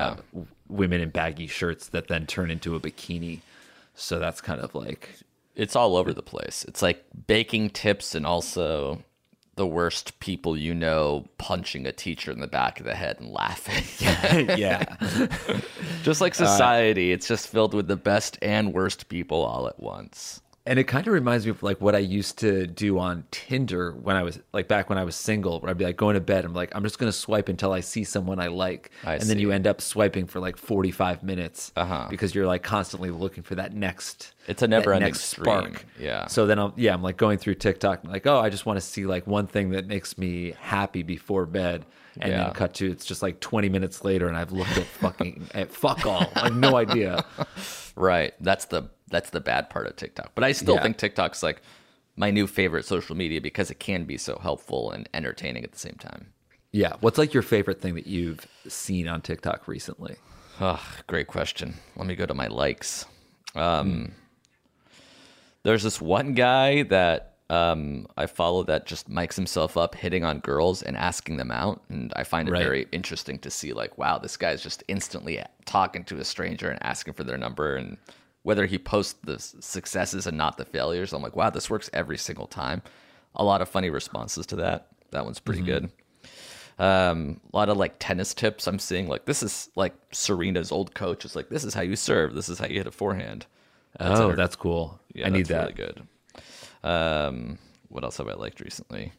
[SPEAKER 4] women in baggy shirts that then turn into a bikini. So that's kind of like,
[SPEAKER 5] It's all over the place. It's like baking tips and also the worst people you know punching a teacher in the back of the head and laughing.
[SPEAKER 4] yeah.
[SPEAKER 5] Just like society, it's just filled with the best and worst people all at once.
[SPEAKER 4] And it kind of reminds me of like what I used to do on Tinder when I was like back when I was single, where I'd be like going to bed. I'm like, I'm just going to swipe until I see someone I like.
[SPEAKER 5] I
[SPEAKER 4] and then
[SPEAKER 5] see.
[SPEAKER 4] you end up swiping for like 45 minutes because you're like constantly looking for that next.
[SPEAKER 5] It's a never-ending
[SPEAKER 4] next
[SPEAKER 5] stream.
[SPEAKER 4] spark.
[SPEAKER 5] Yeah.
[SPEAKER 4] So then I'm like going through TikTok, like, oh, I just want to see like one thing that makes me happy before bed. And
[SPEAKER 5] Yeah.
[SPEAKER 4] then cut to it's just like 20 minutes later, and I've looked at fuck all. I have no idea.
[SPEAKER 5] Right. That's the bad part of TikTok. But I still
[SPEAKER 4] Yeah.
[SPEAKER 5] think TikTok's like my new favorite social media because it can be so helpful and entertaining at the same time.
[SPEAKER 4] Yeah. What's like your favorite thing that you've seen on TikTok recently?
[SPEAKER 5] Great question. Let me go to my likes. There's this one guy that I follow that just mics himself up hitting on girls and asking them out, and I find it
[SPEAKER 4] Right.
[SPEAKER 5] very interesting to see like, wow, this guy's just instantly talking to a stranger and asking for their number, and whether he posts the successes and not the failures. I'm like, wow, this works every single time. A lot of funny responses to that. That one's pretty good. A lot of like tennis tips I'm seeing, like this is like Serena's old coach is like, this is how you serve, this is how you hit a forehand.
[SPEAKER 4] That's cool.
[SPEAKER 5] Yeah,
[SPEAKER 4] I need
[SPEAKER 5] that's
[SPEAKER 4] that.
[SPEAKER 5] really good. What else have I liked recently?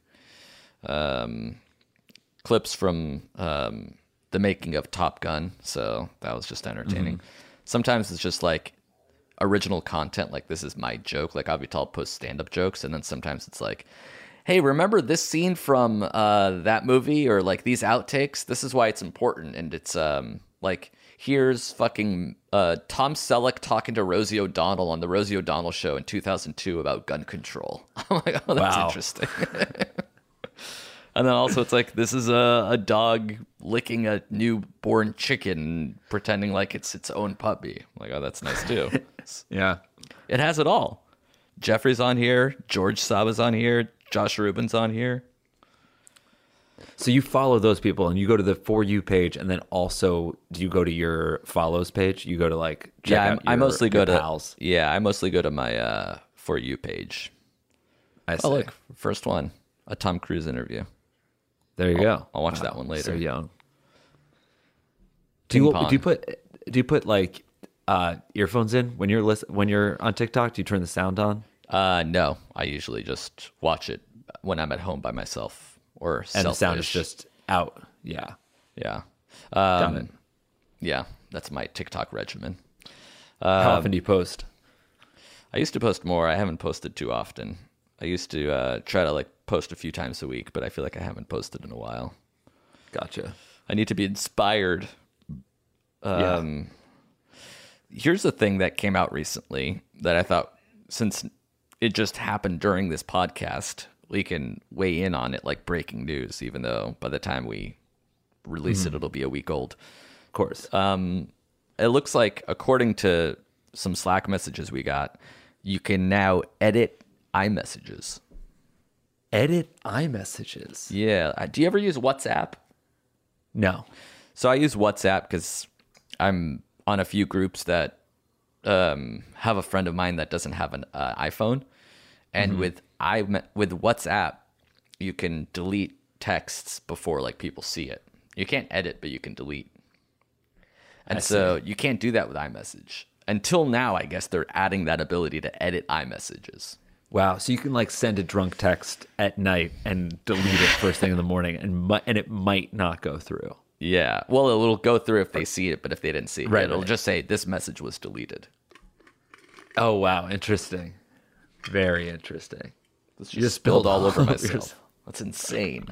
[SPEAKER 5] Clips from the making of Top Gun, so that was just entertaining. Sometimes it's just like original content, like this is my joke, like Avital posts stand-up jokes, and then sometimes it's like, hey, remember this scene from that movie, or like these outtakes? This is why it's important. And it's like, here's fucking Tom Selleck talking to Rosie O'Donnell on the Rosie O'Donnell show in 2002 about gun control. I'm like, oh, that's
[SPEAKER 4] Wow.
[SPEAKER 5] interesting. And then also it's like, this is a dog licking a newborn chicken, pretending like it's its own puppy. I'm like, oh, that's nice too.
[SPEAKER 4] Yeah.
[SPEAKER 5] It has it all. Jeffrey's on here. George Saba's on here. Josh Rubin's on here.
[SPEAKER 4] So you follow those people and you go to the For You page, and then also do you go to your follows page? You go to like check out
[SPEAKER 5] I
[SPEAKER 4] your-
[SPEAKER 5] mostly go
[SPEAKER 4] your
[SPEAKER 5] to
[SPEAKER 4] pals.
[SPEAKER 5] I mostly go to my For You page.
[SPEAKER 4] I
[SPEAKER 5] Oh,
[SPEAKER 4] see.
[SPEAKER 5] look, first one, a Tom Cruise interview.
[SPEAKER 4] There you go.
[SPEAKER 5] I'll watch that one later.
[SPEAKER 4] So young.
[SPEAKER 5] Ping
[SPEAKER 4] Do
[SPEAKER 5] pong.
[SPEAKER 4] you put like earphones in when you're on TikTok? Do you turn the sound on?
[SPEAKER 5] No, I usually just watch it when I'm at home by myself or
[SPEAKER 4] And the sound is
[SPEAKER 5] selfish.
[SPEAKER 4] just out. Yeah.
[SPEAKER 5] Yeah.
[SPEAKER 4] Got it.
[SPEAKER 5] Yeah, that's my TikTok regimen.
[SPEAKER 4] How often do you post?
[SPEAKER 5] I used to post more. I haven't posted too often. I used to try to like post a few times a week, but I feel like I haven't posted in a while.
[SPEAKER 4] Gotcha.
[SPEAKER 5] I need to be inspired. Here's a thing that came out recently that I thought, since it just happened during this podcast, we can weigh in on it like breaking news, even though by the time we release it, it'll be a week old.
[SPEAKER 4] Of course.
[SPEAKER 5] It looks like, according to some Slack messages we got, you can now edit iMessages.
[SPEAKER 4] Edit iMessages.
[SPEAKER 5] Yeah. Do you ever use WhatsApp?
[SPEAKER 4] No.
[SPEAKER 5] So I use WhatsApp because I'm on a few groups that have a friend of mine that doesn't have an iPhone, and with WhatsApp, you can delete texts before like people see it. You can't edit, but you can delete. And so you can't do that with iMessage. Until now, I guess they're adding that ability to edit iMessages.
[SPEAKER 4] Wow. So you can like send a drunk text at night and delete it first thing in the morning, and it might not go through.
[SPEAKER 5] Yeah. Well, it'll go through if they see it, but if they didn't see it,
[SPEAKER 4] Right,
[SPEAKER 5] it'll
[SPEAKER 4] right.
[SPEAKER 5] just say this message was deleted.
[SPEAKER 4] Oh wow, interesting. Very interesting.
[SPEAKER 5] This
[SPEAKER 4] You
[SPEAKER 5] just
[SPEAKER 4] just
[SPEAKER 5] spilled
[SPEAKER 4] spilled
[SPEAKER 5] all over
[SPEAKER 4] all over
[SPEAKER 5] myself.
[SPEAKER 4] yourself.
[SPEAKER 5] That's insane.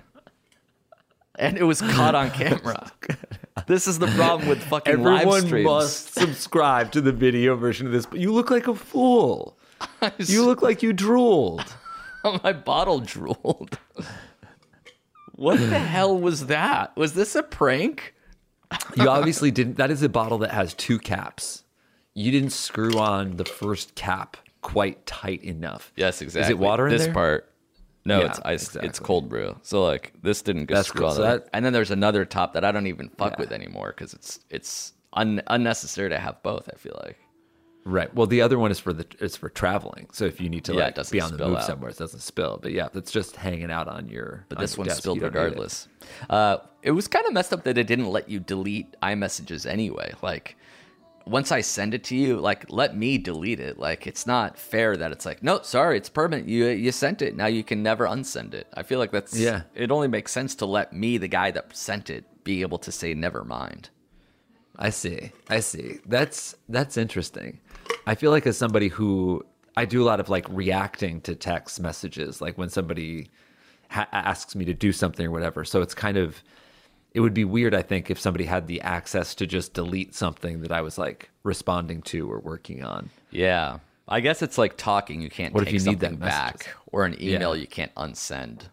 [SPEAKER 5] And it was caught on camera. This is the problem with fucking live
[SPEAKER 4] Everyone
[SPEAKER 5] streams.
[SPEAKER 4] must subscribe to the video version of this. But you look like a fool. You look like you drooled.
[SPEAKER 5] My bottle drooled. What the hell was that? Was this a prank?
[SPEAKER 4] You obviously didn't. That is a bottle that has two caps. You didn't screw on the first cap quite tight enough.
[SPEAKER 5] Yes, exactly.
[SPEAKER 4] Is it water in
[SPEAKER 5] this
[SPEAKER 4] there?
[SPEAKER 5] part? No,
[SPEAKER 4] Yeah,
[SPEAKER 5] it's ice. It's
[SPEAKER 4] exactly.
[SPEAKER 5] cold brew. So like this didn't go
[SPEAKER 4] That's
[SPEAKER 5] screw
[SPEAKER 4] cool.
[SPEAKER 5] on
[SPEAKER 4] So
[SPEAKER 5] there.
[SPEAKER 4] that-
[SPEAKER 5] And then there's another top that I don't even fuck
[SPEAKER 4] Yeah.
[SPEAKER 5] with anymore because it's unnecessary to have both. I feel like.
[SPEAKER 4] Right. Well, the other one is for traveling. So if you need to
[SPEAKER 5] Yeah, it
[SPEAKER 4] like
[SPEAKER 5] doesn't
[SPEAKER 4] be on the
[SPEAKER 5] spill
[SPEAKER 4] move
[SPEAKER 5] out.
[SPEAKER 4] somewhere, it doesn't spill. But yeah, it's just hanging out on your.
[SPEAKER 5] But
[SPEAKER 4] on
[SPEAKER 5] this
[SPEAKER 4] your
[SPEAKER 5] one
[SPEAKER 4] desk.
[SPEAKER 5] spilled
[SPEAKER 4] You don't need it.
[SPEAKER 5] regardless. It was kind of messed up that it didn't let you delete iMessages anyway. Like, once I send it to you, like, let me delete it. Like, it's not fair that it's like, no, sorry, it's permanent. You sent it. Now you can never unsend it. I feel like that's,
[SPEAKER 4] Yeah.
[SPEAKER 5] It only makes sense to let me, the guy that sent it, be able to say never mind.
[SPEAKER 4] I see. That's interesting. I feel like as somebody who I do a lot of like reacting to text messages, like when somebody asks me to do something or whatever. So it's kind of, it would be weird, I think, if somebody had the access to just delete something that I was like responding to or working on.
[SPEAKER 5] Yeah. I guess it's like talking. You can't
[SPEAKER 4] What if
[SPEAKER 5] take
[SPEAKER 4] you need
[SPEAKER 5] something
[SPEAKER 4] that
[SPEAKER 5] back.
[SPEAKER 4] messages?
[SPEAKER 5] Or an email
[SPEAKER 4] Yeah.
[SPEAKER 5] you can't unsend.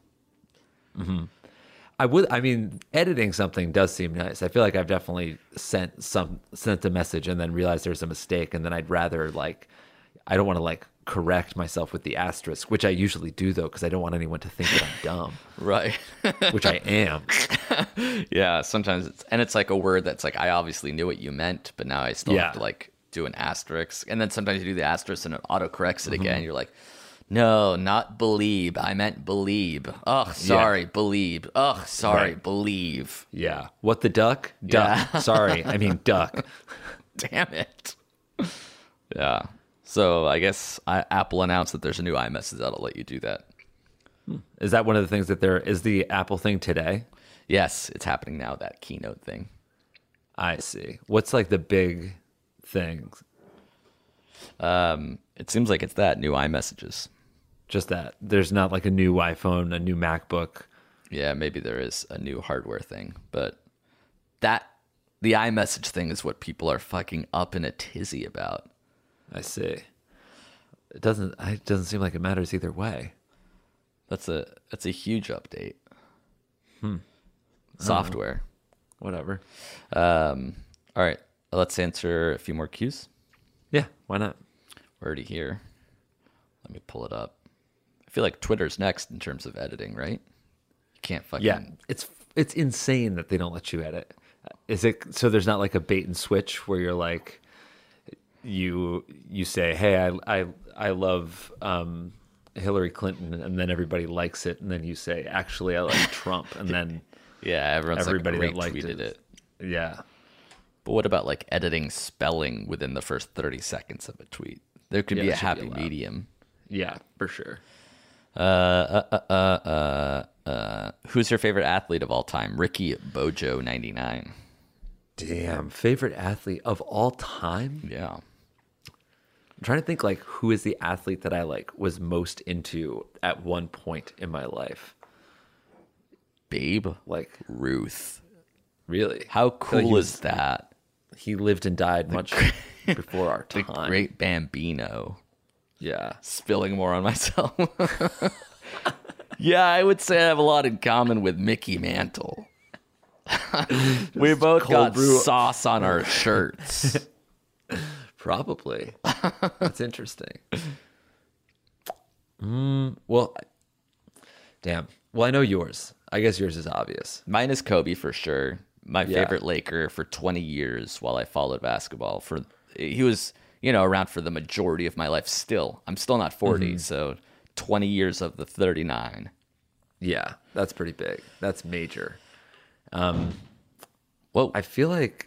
[SPEAKER 4] I mean, editing something does seem nice. I feel like I've definitely sent a message and then realized there's a mistake, and then I'd rather like, I don't want to like correct myself with the asterisk, which I usually do though, because I don't want anyone to think that I'm dumb,
[SPEAKER 5] Right.
[SPEAKER 4] which I am.
[SPEAKER 5] Yeah, sometimes it's like a word that's like, I obviously knew what you meant, but now I still
[SPEAKER 4] Yeah.
[SPEAKER 5] have to like do an asterisk. And then sometimes you do the asterisk and it autocorrects it again. You're like, no, not believe. I meant believe. Ugh, sorry, believe. Ugh, sorry,
[SPEAKER 4] Right.
[SPEAKER 5] believe.
[SPEAKER 4] Yeah. What the duck? Duck.
[SPEAKER 5] Yeah.
[SPEAKER 4] Sorry, I mean duck.
[SPEAKER 5] Damn it. Yeah. So I guess Apple announced that there's a new iMessage that'll let you do that.
[SPEAKER 4] Is that one of the things that there is the Apple thing today?
[SPEAKER 5] Yes, it's happening now, that keynote thing.
[SPEAKER 4] I see. What's like the big things?
[SPEAKER 5] It seems like it's that, new iMessages.
[SPEAKER 4] Just that there's not like a new iPhone, a new MacBook.
[SPEAKER 5] Yeah, maybe there is a new hardware thing, but the iMessage thing is what people are fucking up in a tizzy about.
[SPEAKER 4] I see. It doesn't seem like it matters either way.
[SPEAKER 5] That's a huge update. Software.
[SPEAKER 4] Whatever.
[SPEAKER 5] All right, let's answer a few more cues.
[SPEAKER 4] Yeah, why not?
[SPEAKER 5] We're already here. Let me pull it up. I feel like Twitter's next in terms of editing, right? You can't fucking...
[SPEAKER 4] Yeah, it's insane that they don't let you edit. Is it so? There's not like a bait and switch where you're like, you say, "Hey, I love Hillary Clinton," and then everybody likes it, and then you say, "Actually, I like Trump," and then
[SPEAKER 5] Yeah, everybody
[SPEAKER 4] that
[SPEAKER 5] like
[SPEAKER 4] liked
[SPEAKER 5] retweeted it.
[SPEAKER 4] Yeah,
[SPEAKER 5] But what about like editing spelling within the first 30 seconds of a tweet? There could
[SPEAKER 4] Yeah,
[SPEAKER 5] be a
[SPEAKER 4] that should be
[SPEAKER 5] happy
[SPEAKER 4] allowed.
[SPEAKER 5] medium.
[SPEAKER 4] yeah, for sure.
[SPEAKER 5] Who's your favorite athlete of all time? Ricky Bojo 99.
[SPEAKER 4] Damn, favorite athlete of all time?
[SPEAKER 5] Yeah.
[SPEAKER 4] I'm trying to think like who is the athlete that I like was most into at one point in my life.
[SPEAKER 5] Babe
[SPEAKER 4] Like
[SPEAKER 5] Ruth.
[SPEAKER 4] really,
[SPEAKER 5] How
[SPEAKER 4] I feel like
[SPEAKER 5] cool
[SPEAKER 4] he was-
[SPEAKER 5] is that?
[SPEAKER 4] He lived and died much before our
[SPEAKER 5] The
[SPEAKER 4] time.
[SPEAKER 5] great Bambino.
[SPEAKER 4] Yeah,
[SPEAKER 5] Spilling more on myself. Yeah, I would say I have a lot in common with Mickey Mantle. We both
[SPEAKER 4] cold
[SPEAKER 5] got
[SPEAKER 4] brew.
[SPEAKER 5] sauce on our shirts.
[SPEAKER 4] probably. That's interesting. Well, damn. Well, I know yours. I guess yours is obvious.
[SPEAKER 5] Mine is Kobe for sure. My
[SPEAKER 4] Yeah.
[SPEAKER 5] favorite Laker for 20 years while I followed basketball. He was, around for the majority of my life still. I'm still not 40, so 20 years of the 39.
[SPEAKER 4] Yeah, that's pretty big. That's major.
[SPEAKER 5] Whoa.
[SPEAKER 4] I feel like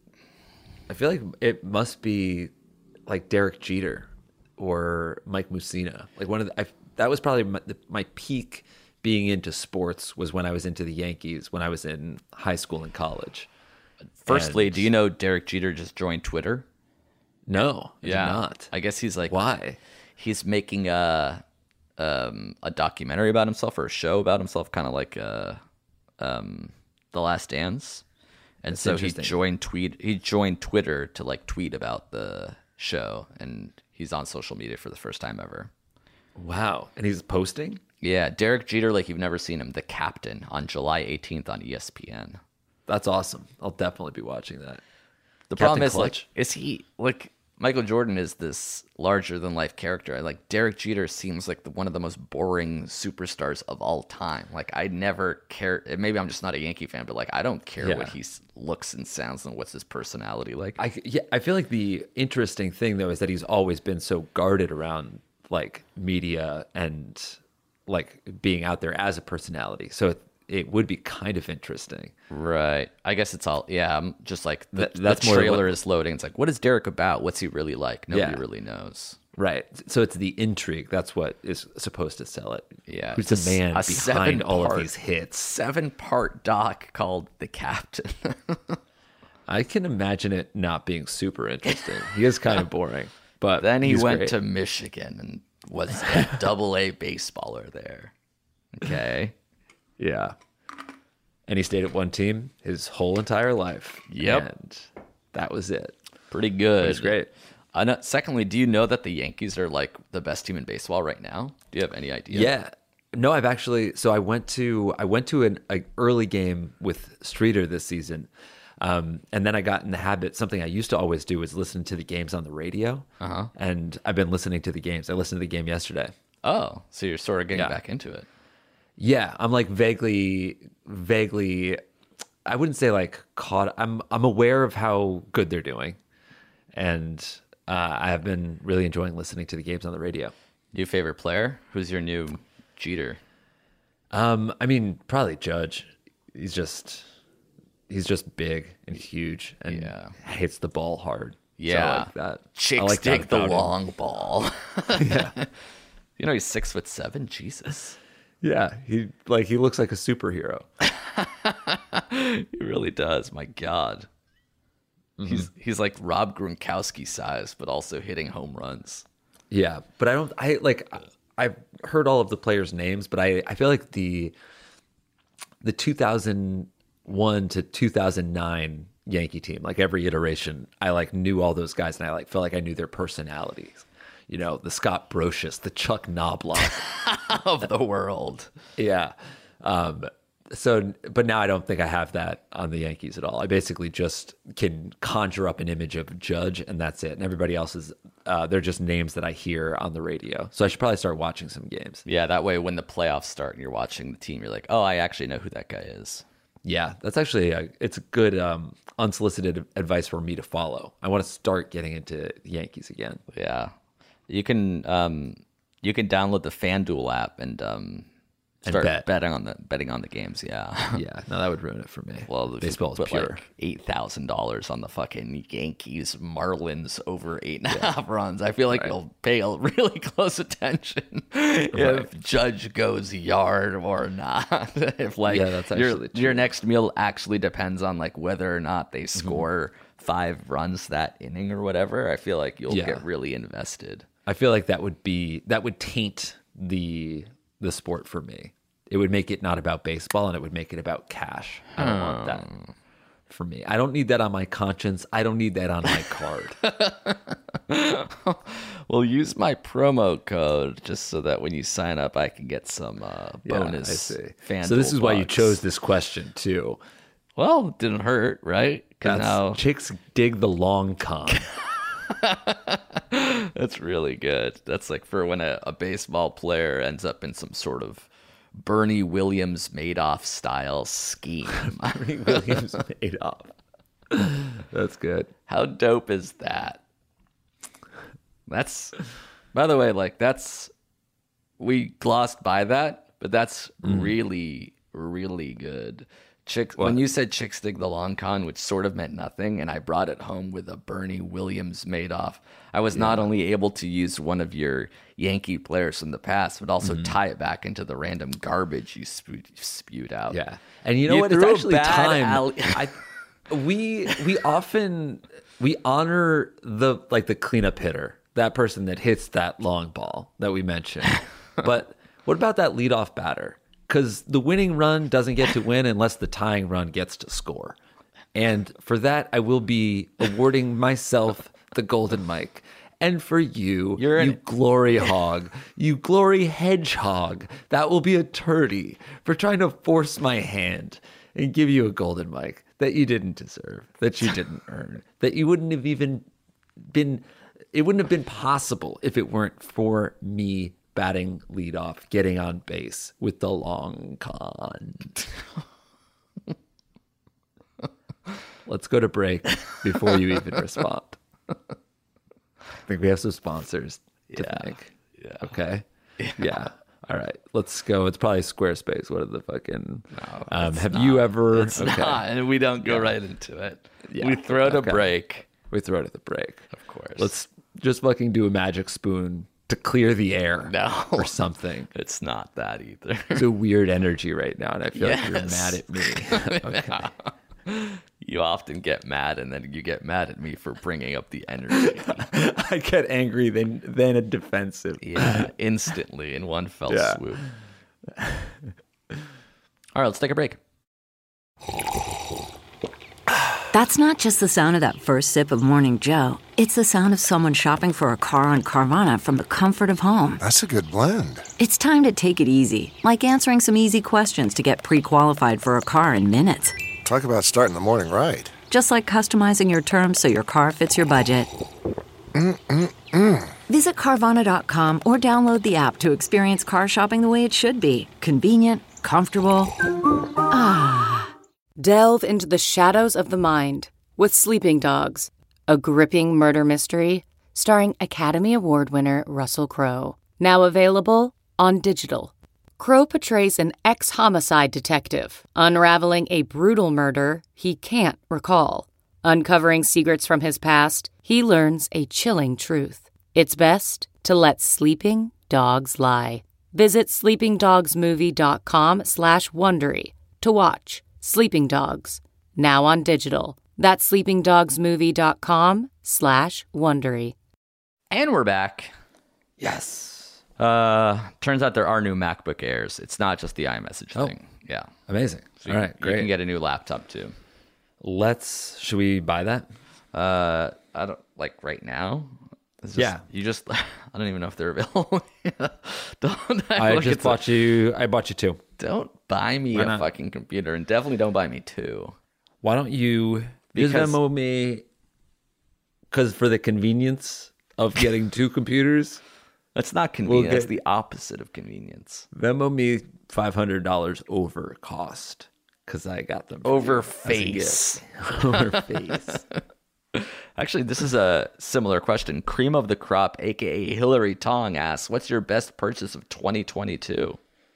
[SPEAKER 4] it must be like Derek Jeter or Mike Mussina. Like that was probably my peak being into sports was when I was into the Yankees when I was in high school and college.
[SPEAKER 5] Firstly,
[SPEAKER 4] And-
[SPEAKER 5] do you know Derek Jeter just joined Twitter?
[SPEAKER 4] No, I did not.
[SPEAKER 5] I guess he's like,
[SPEAKER 4] Why?
[SPEAKER 5] he's making a documentary about himself or a show about himself, kind of like The Last Dance. And so he
[SPEAKER 4] interesting.
[SPEAKER 5] joined Twitter to like tweet about the show, and he's on social media for the first time ever.
[SPEAKER 4] Wow. And he's posting?
[SPEAKER 5] Yeah, Derek Jeter, like you've never seen him, the captain, on July 18th on ESPN.
[SPEAKER 4] That's awesome. I'll definitely be watching that.
[SPEAKER 5] The
[SPEAKER 4] Captain
[SPEAKER 5] problem is,
[SPEAKER 4] Clutch?
[SPEAKER 5] like, is he like Michael Jordan is this larger than life character? Like Derek Jeter seems like one of the most boring superstars of all time. Like I never care. Maybe I'm just not a Yankee fan, but like I don't care
[SPEAKER 4] Yeah.
[SPEAKER 5] what he looks and sounds and what's his personality like.
[SPEAKER 4] I feel like the interesting thing though is that he's always been so guarded around like media and like being out there as a personality. So it would be kind of interesting.
[SPEAKER 5] Right. I guess it's all. Yeah. I'm just like the
[SPEAKER 4] That's more
[SPEAKER 5] trailer
[SPEAKER 4] what-
[SPEAKER 5] is loading. It's like, what is Derek about? What's he really like? Nobody
[SPEAKER 4] Yeah.
[SPEAKER 5] really knows.
[SPEAKER 4] Right. So it's the intrigue. That's what is supposed to sell it.
[SPEAKER 5] Yeah,
[SPEAKER 4] Who's
[SPEAKER 5] it's
[SPEAKER 4] the man
[SPEAKER 5] a
[SPEAKER 4] behind all of
[SPEAKER 5] seven-part-
[SPEAKER 4] these hits?
[SPEAKER 5] 7-part doc called The Captain.
[SPEAKER 4] I can imagine it not being super interesting. He is kind of boring. But
[SPEAKER 5] Then he
[SPEAKER 4] he's
[SPEAKER 5] went
[SPEAKER 4] great.
[SPEAKER 5] to Michigan and was a double-A baseballer there. Okay.
[SPEAKER 4] Yeah. And he stayed at one team his whole entire life.
[SPEAKER 5] Yep.
[SPEAKER 4] And that was it.
[SPEAKER 5] Pretty good.
[SPEAKER 4] He's great.
[SPEAKER 5] Secondly, do you know that the Yankees are like the best team in baseball right now? Do you have any idea?
[SPEAKER 4] Yeah. No, I've actually. So I went to an early game with Streeter this season. And then I got in the habit, something I used to always do was listen to the games on the radio. And I've been listening to the games. I listened to the game yesterday.
[SPEAKER 5] Oh, so you're sort of getting back into it.
[SPEAKER 4] Yeah, I'm like vaguely, I wouldn't say like caught. I'm aware of how good they're doing. And I have been really enjoying listening to the games on the radio.
[SPEAKER 5] New favorite player? Who's your new Jeter?
[SPEAKER 4] I mean, probably Judge. He's just big and huge and hits the ball hard.
[SPEAKER 5] Yeah,
[SPEAKER 4] so I like that.
[SPEAKER 5] Chick
[SPEAKER 4] I like
[SPEAKER 5] stick
[SPEAKER 4] that
[SPEAKER 5] the
[SPEAKER 4] about him.
[SPEAKER 5] long ball.
[SPEAKER 4] Yeah,
[SPEAKER 5] You know he's 6'7". Jesus,
[SPEAKER 4] yeah. He looks like a superhero.
[SPEAKER 5] he really does. My God, he's like Rob Gronkowski size, but also hitting home runs.
[SPEAKER 4] Yeah, but I've heard all of the players' names, but I feel like the 2001 to 2009 Yankee team, like every iteration, I like knew all those guys, and I like felt like I knew their personalities. You know, the Scott Brocious, the Chuck Knobloch
[SPEAKER 5] Of the world.
[SPEAKER 4] Yeah. So, but now I don't think I have that on the Yankees at all. I basically just can conjure up an image of Judge, and that's it. And everybody else is, they're just names that I hear on the radio. So I should probably start watching some games.
[SPEAKER 5] Yeah, that way when the playoffs start and you're watching the team, you're like, oh, I actually know who that guy is.
[SPEAKER 4] Yeah, that's actually it's a good unsolicited advice for me to follow. I want to start getting into the Yankees again.
[SPEAKER 5] Yeah, you can download the FanDuel app and start
[SPEAKER 4] bet.
[SPEAKER 5] betting on the games. Yeah.
[SPEAKER 4] Yeah, no, that would ruin it for me.
[SPEAKER 5] Well, if you
[SPEAKER 4] baseball is
[SPEAKER 5] put
[SPEAKER 4] pure.
[SPEAKER 5] like $8,000 on the fucking Yankees Marlins over 8.5 runs. I feel like you'll pay really close attention if Judge goes yard or not. If like
[SPEAKER 4] that's actually true.
[SPEAKER 5] your next meal actually depends on like whether or not they score 5 runs that inning or whatever. I feel like you'll get really invested.
[SPEAKER 4] I feel like that would taint the sport for me. It would make it not about baseball, and it would make it about cash. I don't want that for me. I don't need that on my conscience. I don't need that on my card.
[SPEAKER 5] Well, use my promo code just so that when you sign up, I can get some bonus.
[SPEAKER 4] I see.
[SPEAKER 5] FanDuel
[SPEAKER 4] So this is why you
[SPEAKER 5] bucks.
[SPEAKER 4] chose this question too.
[SPEAKER 5] Well, it didn't hurt, right? Because now
[SPEAKER 4] Chicks dig the long con.
[SPEAKER 5] that's really good. That's like for when a baseball player ends up in some sort of Bernie Williams Madoff style scheme.
[SPEAKER 4] Williams Madoff. That's good.
[SPEAKER 5] How dope is that? That's, by the way, like we glossed by that, but that's really, really good. When you said chicks dig the long con, which sort of meant nothing, and I brought it home with a Bernie Williams Madoff, I was not only able to use one of your Yankee players from the past, but also tie it back into the random garbage you spewed out.
[SPEAKER 4] Yeah. And you know what? It's
[SPEAKER 5] threw a
[SPEAKER 4] actually
[SPEAKER 5] bad
[SPEAKER 4] time. We often honor the cleanup hitter, that person that hits that long ball that we mentioned. But what about that leadoff batter? Because the winning run doesn't get to win unless the tying run gets to score. And for that, I will be awarding myself the golden mic. And for you, you glory hog, you glory hedgehog, that will be a turdy for trying to force my hand and give you a golden mic that you didn't deserve, that you didn't earn, that you wouldn't have even been, it wouldn't have been possible if it weren't for me batting leadoff, getting on base with the long con. Let's go to break before you even respond. I think we have some sponsors to thank.
[SPEAKER 5] Yeah.
[SPEAKER 4] Okay. Yeah. All right. Let's go. It's probably Squarespace. What are the fucking? Have you ever?
[SPEAKER 5] It's not, and we don't go right into it.
[SPEAKER 4] Yeah.
[SPEAKER 5] We throw it a break.
[SPEAKER 4] We throw it at the break.
[SPEAKER 5] Of course.
[SPEAKER 4] Let's just fucking do a magic spoon to clear the air.
[SPEAKER 5] No.
[SPEAKER 4] Or something.
[SPEAKER 5] It's not that either.
[SPEAKER 4] It's a weird energy right now, and I feel like you're
[SPEAKER 5] Yes.
[SPEAKER 4] mad at me. Okay.
[SPEAKER 5] You often get mad, and then you get mad at me for bringing up the energy.
[SPEAKER 4] I get angry, then a defensive.
[SPEAKER 5] Yeah, instantly in one fell swoop. All right, let's take a break.
[SPEAKER 7] That's not just the sound of that first sip of Morning Joe. It's the sound of someone shopping for a car on Carvana from the comfort of home.
[SPEAKER 8] That's a good blend.
[SPEAKER 7] It's time to take it easy, like answering some easy questions to get pre-qualified for a car in minutes.
[SPEAKER 8] Talk about starting the morning right.
[SPEAKER 7] just like customizing your terms so your car fits your budget. Visit Carvana.com or download the app to experience car shopping the way it should be. Convenient, comfortable.
[SPEAKER 8] Delve into the shadows of the mind with Sleeping Dogs, a gripping murder mystery starring Academy Award winner Russell Crowe. Now available on digital. Crowe portrays an ex-homicide detective unraveling a brutal murder he can't recall. Uncovering secrets from his past, he learns a chilling truth. It's best to let sleeping dogs lie. Visit sleepingdogsmovie.com/Wondery to watch Sleeping Dogs, now on digital. That's sleepingdogsmovie.com/Wondery.
[SPEAKER 5] And we're back.
[SPEAKER 4] Yes.
[SPEAKER 5] Turns out there are new MacBook Airs. It's not just the iMessage thing. Yeah.
[SPEAKER 4] Amazing.
[SPEAKER 5] So
[SPEAKER 4] All right,
[SPEAKER 5] You
[SPEAKER 4] great.
[SPEAKER 5] can get a new laptop too.
[SPEAKER 4] Should we buy that?
[SPEAKER 5] I don't like right now. It's just,
[SPEAKER 4] Yeah.
[SPEAKER 5] You just, I don't even know if they're available. Don't
[SPEAKER 4] I
[SPEAKER 5] like
[SPEAKER 4] just
[SPEAKER 5] it's
[SPEAKER 4] bought you. I bought you two.
[SPEAKER 5] Don't buy me
[SPEAKER 4] Why
[SPEAKER 5] a
[SPEAKER 4] not?
[SPEAKER 5] fucking computer, and definitely don't buy me two.
[SPEAKER 4] Why don't you just
[SPEAKER 5] Because-
[SPEAKER 4] Venmo me? Because for the convenience of getting two computers,
[SPEAKER 5] That's not convenient. That's
[SPEAKER 4] get-
[SPEAKER 5] the opposite of convenience.
[SPEAKER 4] Venmo me $500 over cost because I got them for
[SPEAKER 5] Over
[SPEAKER 4] you as a
[SPEAKER 5] face.
[SPEAKER 4] gift. Over face.
[SPEAKER 5] Actually, this is a similar question. Cream of the Crop, aka Hillary Tong, asks, "What's your best purchase of 2022?"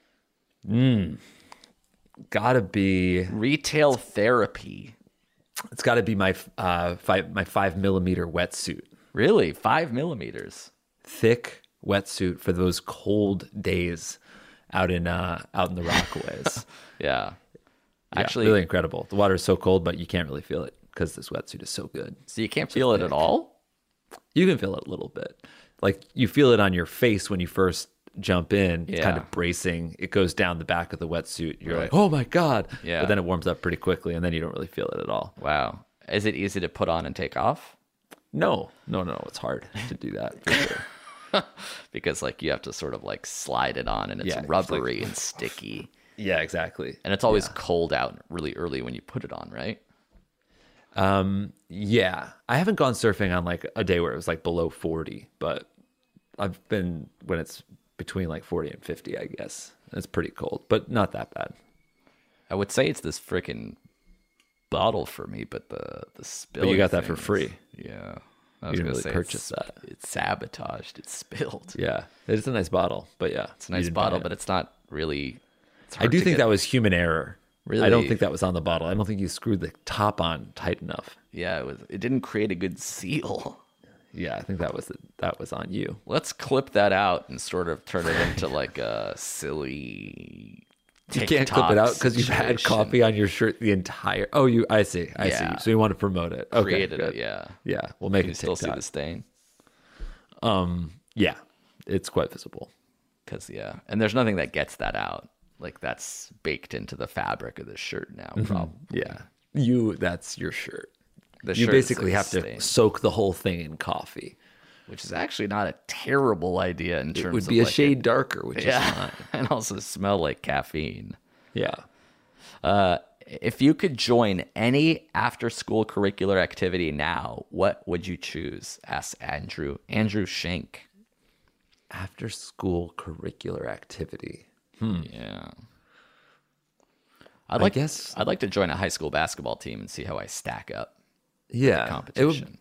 [SPEAKER 4] Gotta be.
[SPEAKER 5] Retail therapy.
[SPEAKER 4] It's got to be my 5mm wetsuit.
[SPEAKER 5] Really, 5mm.
[SPEAKER 4] Thick wetsuit for those cold days out in the Rockaways.
[SPEAKER 5] Yeah.
[SPEAKER 4] Yeah,
[SPEAKER 5] Actually,
[SPEAKER 4] really incredible. The water is so cold, but you can't really feel it because this wetsuit is so good.
[SPEAKER 5] so you can't feel it at all?
[SPEAKER 4] You can feel it a little bit. Like you feel it on your face when you first jump in. It's kind
[SPEAKER 5] Yeah.
[SPEAKER 4] of bracing. It goes down the back of the wetsuit. You're
[SPEAKER 5] Right.
[SPEAKER 4] like, oh my God.
[SPEAKER 5] Yeah.
[SPEAKER 4] But then it warms up pretty quickly and then you don't really feel it at all.
[SPEAKER 5] Wow. Is it easy to put on and take off?
[SPEAKER 4] No. It's hard to do that for sure.
[SPEAKER 5] Because like you have to sort of like slide it on and it's
[SPEAKER 4] Yeah, it's
[SPEAKER 5] rubbery and sticky.
[SPEAKER 4] Yeah, exactly.
[SPEAKER 5] And it's always cold out really early when you put it on, right?
[SPEAKER 4] Yeah. I haven't gone surfing on like a day where it was like below 40, but I've been when it's between like 40 and 50, I guess. It's pretty cold, but not that bad.
[SPEAKER 5] I would say it's this freaking bottle for me, but the spill.
[SPEAKER 4] But you got that for free.
[SPEAKER 5] Yeah. I
[SPEAKER 4] You
[SPEAKER 5] was
[SPEAKER 4] didn't
[SPEAKER 5] gonna
[SPEAKER 4] really
[SPEAKER 5] say
[SPEAKER 4] purchase
[SPEAKER 5] it's,
[SPEAKER 4] that.
[SPEAKER 5] It's sabotaged. It's spilled.
[SPEAKER 4] Yeah. It's a nice bottle, but yeah.
[SPEAKER 5] It's a nice bottle, but it's not really. It's
[SPEAKER 4] I
[SPEAKER 5] hard
[SPEAKER 4] do
[SPEAKER 5] to
[SPEAKER 4] think
[SPEAKER 5] get-
[SPEAKER 4] that was human error. I don't
[SPEAKER 5] Really?
[SPEAKER 4] think that was on the bottle. I don't think you screwed the top on tight enough.
[SPEAKER 5] Yeah, it was. It didn't create a good seal.
[SPEAKER 4] Yeah, I think that was on you.
[SPEAKER 5] Let's clip that out and sort of turn it into like a silly.
[SPEAKER 4] You can't clip it out because you've had
[SPEAKER 5] situation.
[SPEAKER 4] coffee on your shirt the entire. Oh, I see.
[SPEAKER 5] Yeah.
[SPEAKER 4] So you want to promote it? Okay,
[SPEAKER 5] Created
[SPEAKER 4] good.
[SPEAKER 5] it, yeah.
[SPEAKER 4] Yeah, we'll make
[SPEAKER 5] You
[SPEAKER 4] it
[SPEAKER 5] still see
[SPEAKER 4] TikTok.
[SPEAKER 5] the stain.
[SPEAKER 4] Yeah, it's quite visible.
[SPEAKER 5] Because and there's nothing that gets that out. Like that's baked into the fabric of the shirt now. Probably.
[SPEAKER 4] Yeah, that's your shirt.
[SPEAKER 5] The
[SPEAKER 4] You
[SPEAKER 5] shirt
[SPEAKER 4] basically
[SPEAKER 5] is
[SPEAKER 4] have to
[SPEAKER 5] stained,
[SPEAKER 4] soak the whole thing in coffee.
[SPEAKER 5] which is actually not a terrible idea in terms
[SPEAKER 4] It would
[SPEAKER 5] of
[SPEAKER 4] be a
[SPEAKER 5] like
[SPEAKER 4] shade darker, which is
[SPEAKER 5] yeah,
[SPEAKER 4] fine.
[SPEAKER 5] and also smell like caffeine.
[SPEAKER 4] Yeah.
[SPEAKER 5] If you could join any after-school curricular activity now, what would you choose? Asks Andrew Schenk.
[SPEAKER 4] After school curricular activity.
[SPEAKER 5] Yeah.
[SPEAKER 4] I guess-
[SPEAKER 5] I'd like to join a high school basketball team and see how I stack up
[SPEAKER 4] Yeah.
[SPEAKER 5] competition.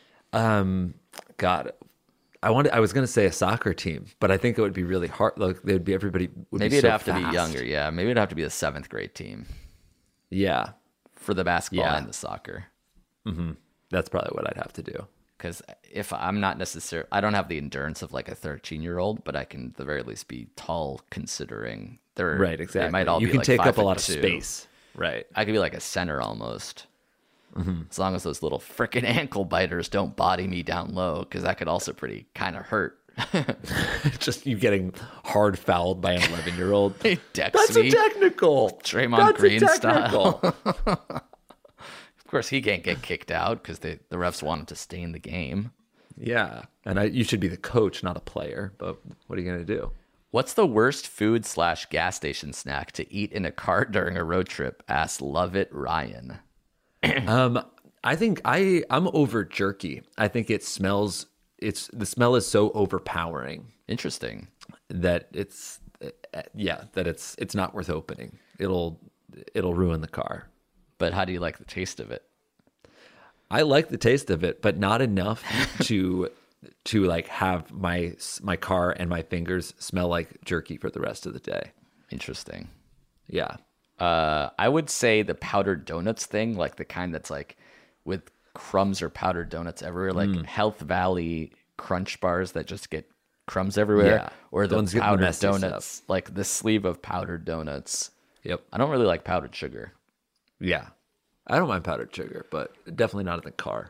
[SPEAKER 4] God, I was going to say a soccer team, but I think it would be really hard. Like everybody would
[SPEAKER 5] Maybe
[SPEAKER 4] be
[SPEAKER 5] it'd
[SPEAKER 4] so
[SPEAKER 5] have to be
[SPEAKER 4] fast.
[SPEAKER 5] younger. Yeah, maybe it'd have to be the 7th grade team
[SPEAKER 4] Yeah.
[SPEAKER 5] for the basketball
[SPEAKER 4] Yeah.
[SPEAKER 5] and the soccer.
[SPEAKER 4] That's probably what I'd have to do.
[SPEAKER 5] Because if I'm not necessarily, I don't have the endurance of like a 13-year-old, but I can at the very least be tall considering they're
[SPEAKER 4] Right, exactly.
[SPEAKER 5] They might all
[SPEAKER 4] you
[SPEAKER 5] be
[SPEAKER 4] can
[SPEAKER 5] like
[SPEAKER 4] take up a
[SPEAKER 5] 5'2".
[SPEAKER 4] lot of space. Right.
[SPEAKER 5] I could be like a center almost.
[SPEAKER 4] Mm-hmm.
[SPEAKER 5] As long as those little frickin' ankle biters don't body me down low, because that could also pretty kind of hurt.
[SPEAKER 4] Just you getting hard fouled by an 11-year-old.
[SPEAKER 5] He decks
[SPEAKER 4] That's
[SPEAKER 5] me.
[SPEAKER 4] a technical.
[SPEAKER 5] Draymond
[SPEAKER 4] That's
[SPEAKER 5] Green
[SPEAKER 4] a
[SPEAKER 5] style.
[SPEAKER 4] technical.
[SPEAKER 5] Of course, he can't get kicked out because the refs want him to stay in the game.
[SPEAKER 4] Yeah. And you should be the coach, not a player. But what are you going to do?
[SPEAKER 5] What's the worst food / gas station snack to eat in a car during a road trip? Asks Love It Ryan.
[SPEAKER 4] I think I'm over jerky. I think it smells. The smell is so overpowering
[SPEAKER 5] Interesting.
[SPEAKER 4] that it's not worth opening. It'll ruin the car.
[SPEAKER 5] But how do you like the taste of it?
[SPEAKER 4] I like the taste of it, but not enough to like have my car and my fingers smell like jerky for the rest of the day.
[SPEAKER 5] Interesting.
[SPEAKER 4] Yeah.
[SPEAKER 5] I would say the powdered donuts thing, like the kind that's like with crumbs or powdered donuts everywhere, like Health Valley Crunch bars that just get crumbs everywhere,
[SPEAKER 4] Yeah.
[SPEAKER 5] or the
[SPEAKER 4] ones get the
[SPEAKER 5] powdered
[SPEAKER 4] messy
[SPEAKER 5] donuts,
[SPEAKER 4] stuff.
[SPEAKER 5] like the sleeve of powdered donuts.
[SPEAKER 4] Yep.
[SPEAKER 5] I don't really like powdered sugar.
[SPEAKER 4] Yeah. I don't mind powdered sugar, but definitely not in the car.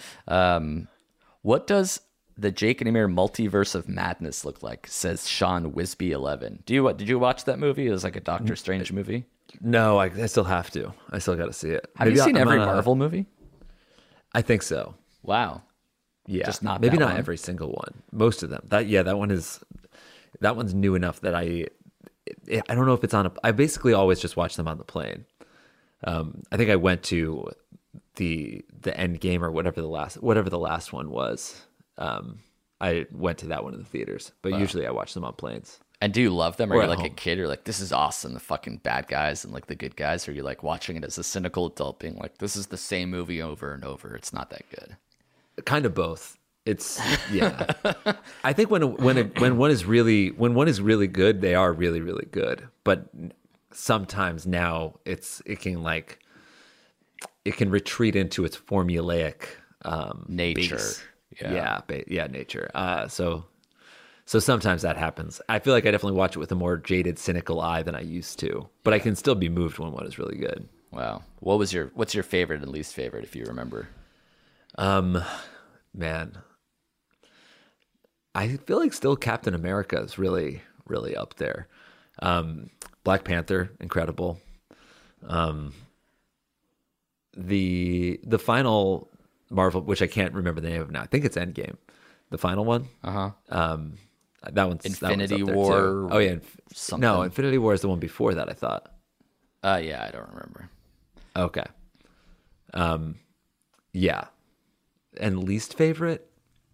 [SPEAKER 5] What does the Jake and Amir Multiverse of Madness look like? Says Sean Wisby11. Did you watch that movie? It was like a Doctor Strange movie.
[SPEAKER 4] No, I still have to. I still got to see it.
[SPEAKER 5] Have you seen
[SPEAKER 4] I'm
[SPEAKER 5] every
[SPEAKER 4] on
[SPEAKER 5] Marvel movie?
[SPEAKER 4] I think so.
[SPEAKER 5] Wow.
[SPEAKER 4] Yeah,
[SPEAKER 5] Just not
[SPEAKER 4] maybe
[SPEAKER 5] that
[SPEAKER 4] not
[SPEAKER 5] one.
[SPEAKER 4] every single one. Most of them. That one's new enough that I don't know if it's on I basically always just watch them on the plane. I think I went to the End Game or whatever the last one was. I went to that one in the theaters, but usually I watch them on planes.
[SPEAKER 5] And do you love them? Or
[SPEAKER 4] Or
[SPEAKER 5] are you
[SPEAKER 4] at
[SPEAKER 5] like a
[SPEAKER 4] home.
[SPEAKER 5] kid? You're like, this is awesome, the fucking bad guys and like the good guys? Or are you like watching it as a cynical adult being like, this is the same movie over and over. It's not that good.
[SPEAKER 4] Kind of both. It's yeah. I think when one is really good, they are really really good. But sometimes now it can retreat into its formulaic
[SPEAKER 5] Nature.
[SPEAKER 4] base.
[SPEAKER 5] Yeah.
[SPEAKER 4] Nature. So sometimes that happens. I feel like I definitely watch it with a more jaded, cynical eye than I used to. But I can still be moved when one is really good.
[SPEAKER 5] Wow. What's your favorite and least favorite, if you remember?
[SPEAKER 4] Man, I feel like still Captain America is really, really up there. Black Panther, incredible. The final Marvel, which I can't remember the name of now. I think it's Endgame, the final one. That one's
[SPEAKER 5] Infinity
[SPEAKER 4] up there
[SPEAKER 5] War
[SPEAKER 4] too. Oh yeah,
[SPEAKER 5] something.
[SPEAKER 4] no, Infinity War is the one before that. I thought.
[SPEAKER 5] Yeah, I don't remember.
[SPEAKER 4] Okay. Yeah. And least favorite?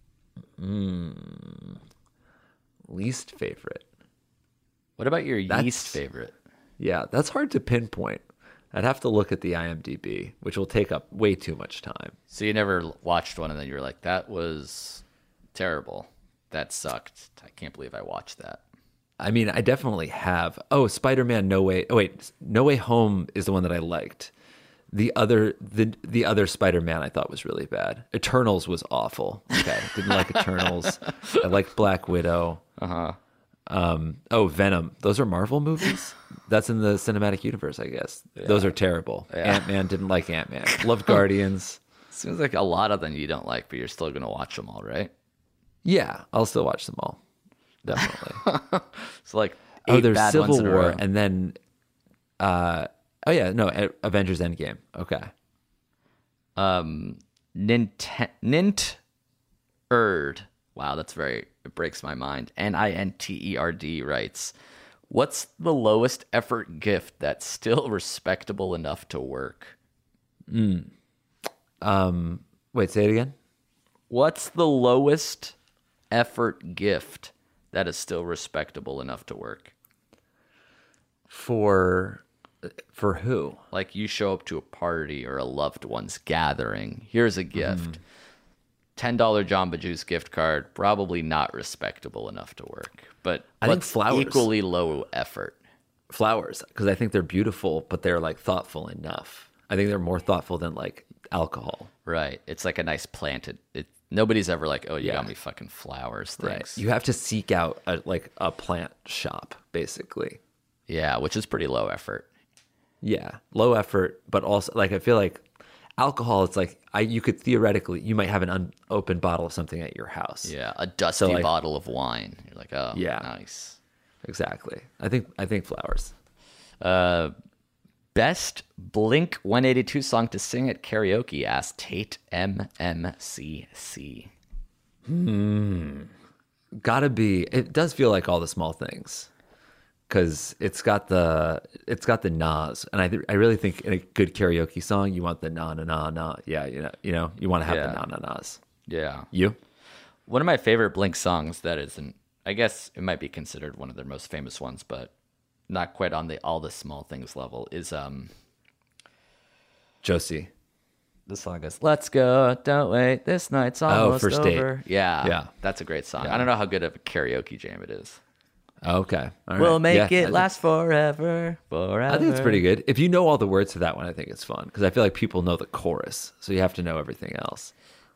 [SPEAKER 4] Least favorite.
[SPEAKER 5] What about your
[SPEAKER 4] That's-
[SPEAKER 5] least favorite?
[SPEAKER 4] Yeah, that's hard to pinpoint. I'd have to look at the IMDb, which will take up way too much time.
[SPEAKER 5] So you never watched one and then you were like, that was terrible. That sucked. I can't believe I watched that.
[SPEAKER 4] I mean, I definitely have. Oh, Spider-Man No Way. Oh wait, No Way Home is the one that I liked. The other Spider-Man I thought was really bad. Eternals was awful. Okay, didn't like Eternals. I liked Black Widow. Oh, Venom. Those are Marvel movies? That's in the cinematic universe, I guess. Those are terrible. Ant-Man, didn't like Ant-Man. Loved Guardians.
[SPEAKER 5] Seems like a lot of them you don't like, but you're still going to watch them all, right?
[SPEAKER 4] Yeah, I'll still watch them all. Definitely.
[SPEAKER 5] So like eight
[SPEAKER 4] There's
[SPEAKER 5] bad ones
[SPEAKER 4] Civil
[SPEAKER 5] in a
[SPEAKER 4] War,
[SPEAKER 5] row.
[SPEAKER 4] and then Avengers Endgame. Okay.
[SPEAKER 5] Ninterd. Wow, it breaks my mind. Ninterd writes, what's the lowest effort gift that's still respectable enough to work?
[SPEAKER 4] Wait, say it again.
[SPEAKER 5] What's the lowest effort gift that is still respectable enough to work?
[SPEAKER 4] For who?
[SPEAKER 5] Like you show up to a party or a loved one's gathering. Here's a gift. $10 Jamba Juice gift card. Probably not respectable enough to work. But
[SPEAKER 4] I think
[SPEAKER 5] what's
[SPEAKER 4] flowers.
[SPEAKER 5] equally low effort?
[SPEAKER 4] Flowers, because I think they're beautiful, but they're like thoughtful enough. I think they're more thoughtful than like alcohol.
[SPEAKER 5] Right. It's like a nice planted. Nobody's ever like, oh, you
[SPEAKER 4] Yeah.
[SPEAKER 5] got me fucking flowers.
[SPEAKER 4] Right.
[SPEAKER 5] Thanks.
[SPEAKER 4] You have to seek out a plant shop, basically.
[SPEAKER 5] Yeah, which is pretty low effort.
[SPEAKER 4] Yeah, low effort, but also like I feel like alcohol. It's like you might have an unopened bottle of something at your house.
[SPEAKER 5] Yeah, a dusty
[SPEAKER 4] like-
[SPEAKER 5] bottle of wine. You're like, oh,
[SPEAKER 4] Yeah.
[SPEAKER 5] nice.
[SPEAKER 4] Exactly. I think flowers.
[SPEAKER 5] Best Blink 182 song to sing at karaoke, asked Tate MMCC.
[SPEAKER 4] Gotta be. It does feel like All the Small Things. because it's got the nas, and I really think in a good karaoke song you want the na na na na. Yeah, you want to have the na na nas.
[SPEAKER 5] Yeah.
[SPEAKER 4] You?
[SPEAKER 5] One of my favorite Blink songs that isn't, I guess it might be considered one of their most famous ones, but not quite on the All the Small Things level, is
[SPEAKER 4] Josie.
[SPEAKER 5] the song goes, "Let's go, don't wait, this night's almost
[SPEAKER 4] First Date.
[SPEAKER 5] over." Yeah.
[SPEAKER 4] Yeah.
[SPEAKER 5] That's a great song.
[SPEAKER 4] Yeah.
[SPEAKER 5] I don't know how good of a karaoke jam it is.
[SPEAKER 4] Okay. All right.
[SPEAKER 5] We'll make
[SPEAKER 4] Yeah,
[SPEAKER 5] it last forever.
[SPEAKER 4] I think it's pretty good. If you know all the words to that one, I think it's fun because I feel like people know the chorus, so you have to know everything else.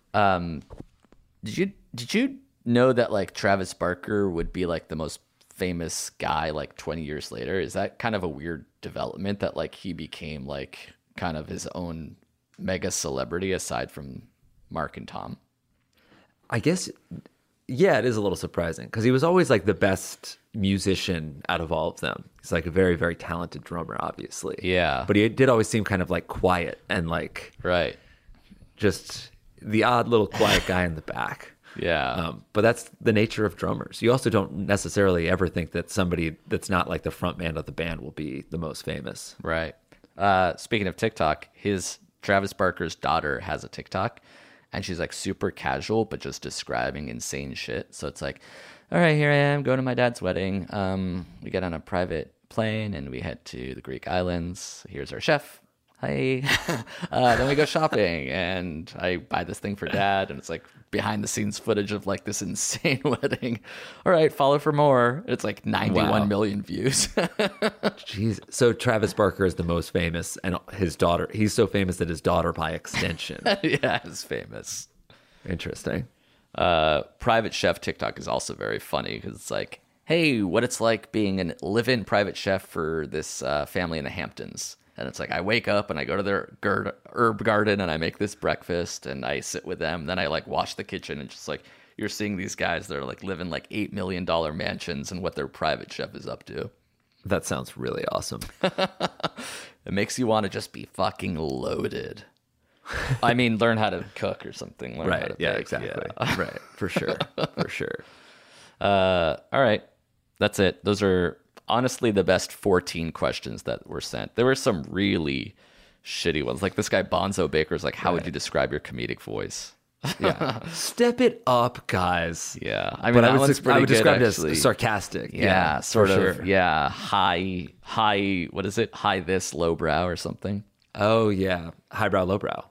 [SPEAKER 5] Did you know that like Travis Barker would be like the most famous guy like 20 years later? Is that kind of a weird development that like he became like kind of his own mega celebrity aside from Mark and Tom?
[SPEAKER 4] I guess, yeah, it is a little surprising because he was always like the best musician out of all of them. He's like a very, very talented drummer, obviously.
[SPEAKER 5] Yeah.
[SPEAKER 4] But he did always seem kind of like quiet and like
[SPEAKER 5] Right.
[SPEAKER 4] just the odd little quiet guy in the back.
[SPEAKER 5] Yeah.
[SPEAKER 4] But that's the nature of drummers. You also don't necessarily ever think that somebody that's not like the front man of the band will be the most famous.
[SPEAKER 5] Right. Speaking of TikTok, Travis Barker's daughter has a TikTok, and she's like super casual, but just describing insane shit. So it's like, all right, here I am going to my dad's wedding. We get on a private plane and we head to the Greek islands. Here's our chef. Hi. Then we go shopping and I buy this thing for dad, and it's like behind the scenes footage of like this insane wedding. All right, follow for more. It's like 91 million views.
[SPEAKER 4] Jeez. So Travis Barker is the most famous, and his daughter, he's so famous that his daughter by extension.
[SPEAKER 5] Yeah, it's famous.
[SPEAKER 4] Interesting.
[SPEAKER 5] Private chef TikTok is also very funny because it's like, hey, what it's like being a live-in private chef for this family in the Hamptons. And it's like, I wake up and I go to their herb garden and I make this breakfast and I sit with them. Then I like wash the kitchen, and just like, you're seeing these guys that are like living like $8 million mansions and what their private chef is up to.
[SPEAKER 4] That sounds really awesome.
[SPEAKER 5] It makes you want to just be fucking loaded. I mean, learn how to cook or something. Learn how
[SPEAKER 4] Right.
[SPEAKER 5] to
[SPEAKER 4] Yeah,
[SPEAKER 5] bake.
[SPEAKER 4] exactly.
[SPEAKER 5] Yeah.
[SPEAKER 4] Right. For sure. For sure.
[SPEAKER 5] All right. That's it. Those are honestly the best 14 questions that were sent. There were some really shitty ones. Like this guy Bonzo Baker's like, how would you describe your comedic voice?
[SPEAKER 4] Yeah. Step it up, guys.
[SPEAKER 5] Yeah. I mean,
[SPEAKER 4] But
[SPEAKER 5] that
[SPEAKER 4] I
[SPEAKER 5] one's
[SPEAKER 4] would
[SPEAKER 5] pretty good,
[SPEAKER 4] describe it
[SPEAKER 5] actually.
[SPEAKER 4] as sarcastic.
[SPEAKER 5] Yeah, sort
[SPEAKER 4] for
[SPEAKER 5] of.
[SPEAKER 4] sure.
[SPEAKER 5] Yeah. High, what is it? High this, low brow or something.
[SPEAKER 4] Oh, yeah. Highbrow, lowbrow.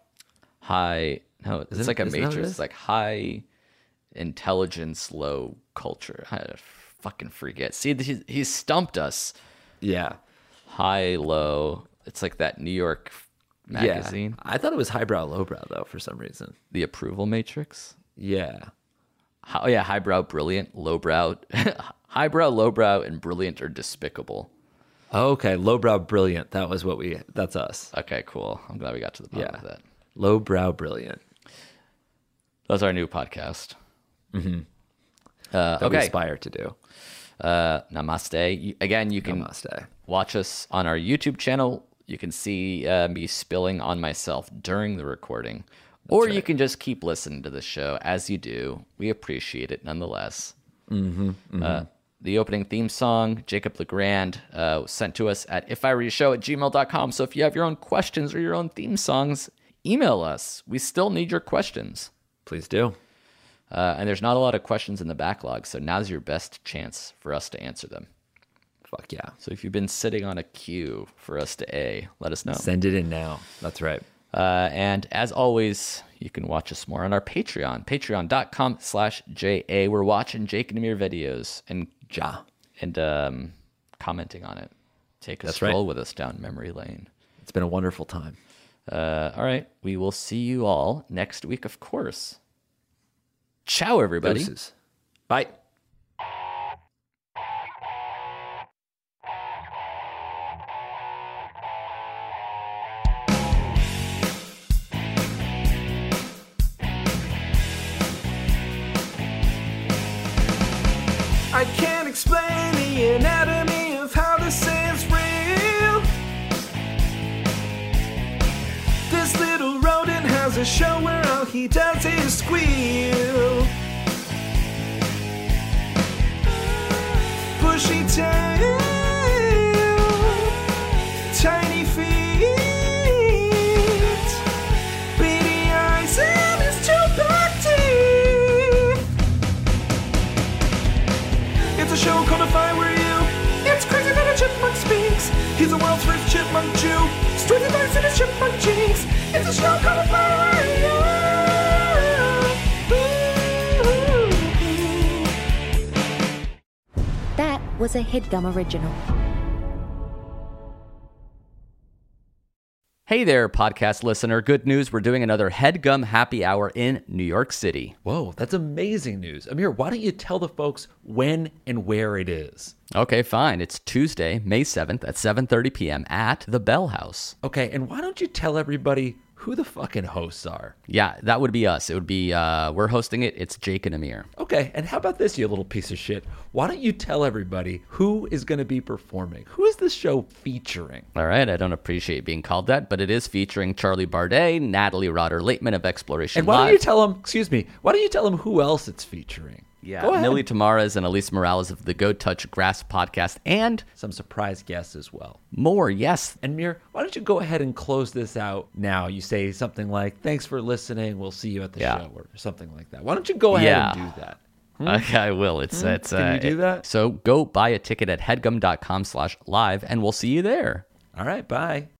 [SPEAKER 5] No, it's like a
[SPEAKER 4] isn't that what it
[SPEAKER 5] matrix.
[SPEAKER 4] is?
[SPEAKER 5] It's like high intelligence, low culture. I fucking forget. See, he's stumped us.
[SPEAKER 4] Yeah.
[SPEAKER 5] High, low. It's like that New York magazine.
[SPEAKER 4] Yeah. I thought it was highbrow, lowbrow, though, for some reason.
[SPEAKER 5] The approval matrix.
[SPEAKER 4] Yeah.
[SPEAKER 5] Highbrow, brilliant, lowbrow. Highbrow, lowbrow, and brilliant are despicable.
[SPEAKER 4] Okay. Lowbrow, brilliant. That's us.
[SPEAKER 5] Okay, cool. I'm glad we got to the bottom of that.
[SPEAKER 4] Lowbrow, brilliant.
[SPEAKER 5] That's our new podcast.
[SPEAKER 4] That we
[SPEAKER 5] Okay.
[SPEAKER 4] aspire to do.
[SPEAKER 5] Namaste. Again, you can
[SPEAKER 4] Namaste.
[SPEAKER 5] watch us on our YouTube channel. You can see me spilling on myself during the recording. Or you can just keep listening to the show as you do. We appreciate it nonetheless. The opening theme song, Jacob Legrand, sent to us at ifiwereyoushow@gmail.com. So if you have your own questions or your own theme songs, email us. We still need your questions.
[SPEAKER 4] Please do.
[SPEAKER 5] And there's not a lot of questions in the backlog, so now's your best chance for us to answer them.
[SPEAKER 4] Fuck yeah.
[SPEAKER 5] So if you've been sitting on a queue for us to let us know.
[SPEAKER 4] Send it in now. That's right.
[SPEAKER 5] And as always, you can watch us more on our Patreon, patreon.com/JA. We're watching Jake and Amir videos and commenting on it. Take a stroll with us down memory lane.
[SPEAKER 4] It's been a wonderful time.
[SPEAKER 5] All right. We will see you all next week, of course. Ciao, everybody.
[SPEAKER 4] Deuces. Bye.
[SPEAKER 3] I can't explain the anatomy of how this is real. This little rodent has a show where all he does is squeal. Bushy tail It's a show called If I Were You. It's crazy that a chipmunk speaks. He's the world's first chipmunk Jew. Strays and dice in his chipmunk cheeks. It's a show called If I Were You.
[SPEAKER 1] That was a HeadGum original.
[SPEAKER 5] Hey there, podcast listener. Good news. We're doing another HeadGum Happy Hour in New York City.
[SPEAKER 4] Whoa, that's amazing news. Amir, why don't you tell the folks when and where it is?
[SPEAKER 5] Okay, fine. It's Tuesday, May 7th at 7:30 p.m. at the Bell House.
[SPEAKER 4] Okay, and why don't you tell everybody who the fucking hosts are?
[SPEAKER 5] Yeah, that would be us. It would be, we're hosting it. It's Jake and Amir.
[SPEAKER 4] Okay, and how about this, you little piece of shit? Why don't you tell everybody who is going to be performing? Who is this show featuring?
[SPEAKER 5] All right, I don't appreciate being called that, but it is featuring Charlie Bardet, Natalie Rotter-Lateman of Exploration
[SPEAKER 4] And why
[SPEAKER 5] Live.
[SPEAKER 4] don't you tell them, why don't you tell them who else it's featuring?
[SPEAKER 5] Yeah,
[SPEAKER 4] Go ahead.
[SPEAKER 5] Millie Tamares and Elise Morales of the Go Touch Grass podcast, and
[SPEAKER 4] Some surprise guests as well.
[SPEAKER 5] more, yes.
[SPEAKER 4] And Mir, why don't you go ahead and close this out now? You say something like, thanks for listening. We'll see you at the show or something like that. Why don't you go ahead and do that?
[SPEAKER 5] Okay, I will. Can
[SPEAKER 4] you do that?
[SPEAKER 5] So go buy a ticket at headgum.com/live, and we'll see you there.
[SPEAKER 4] All right, bye.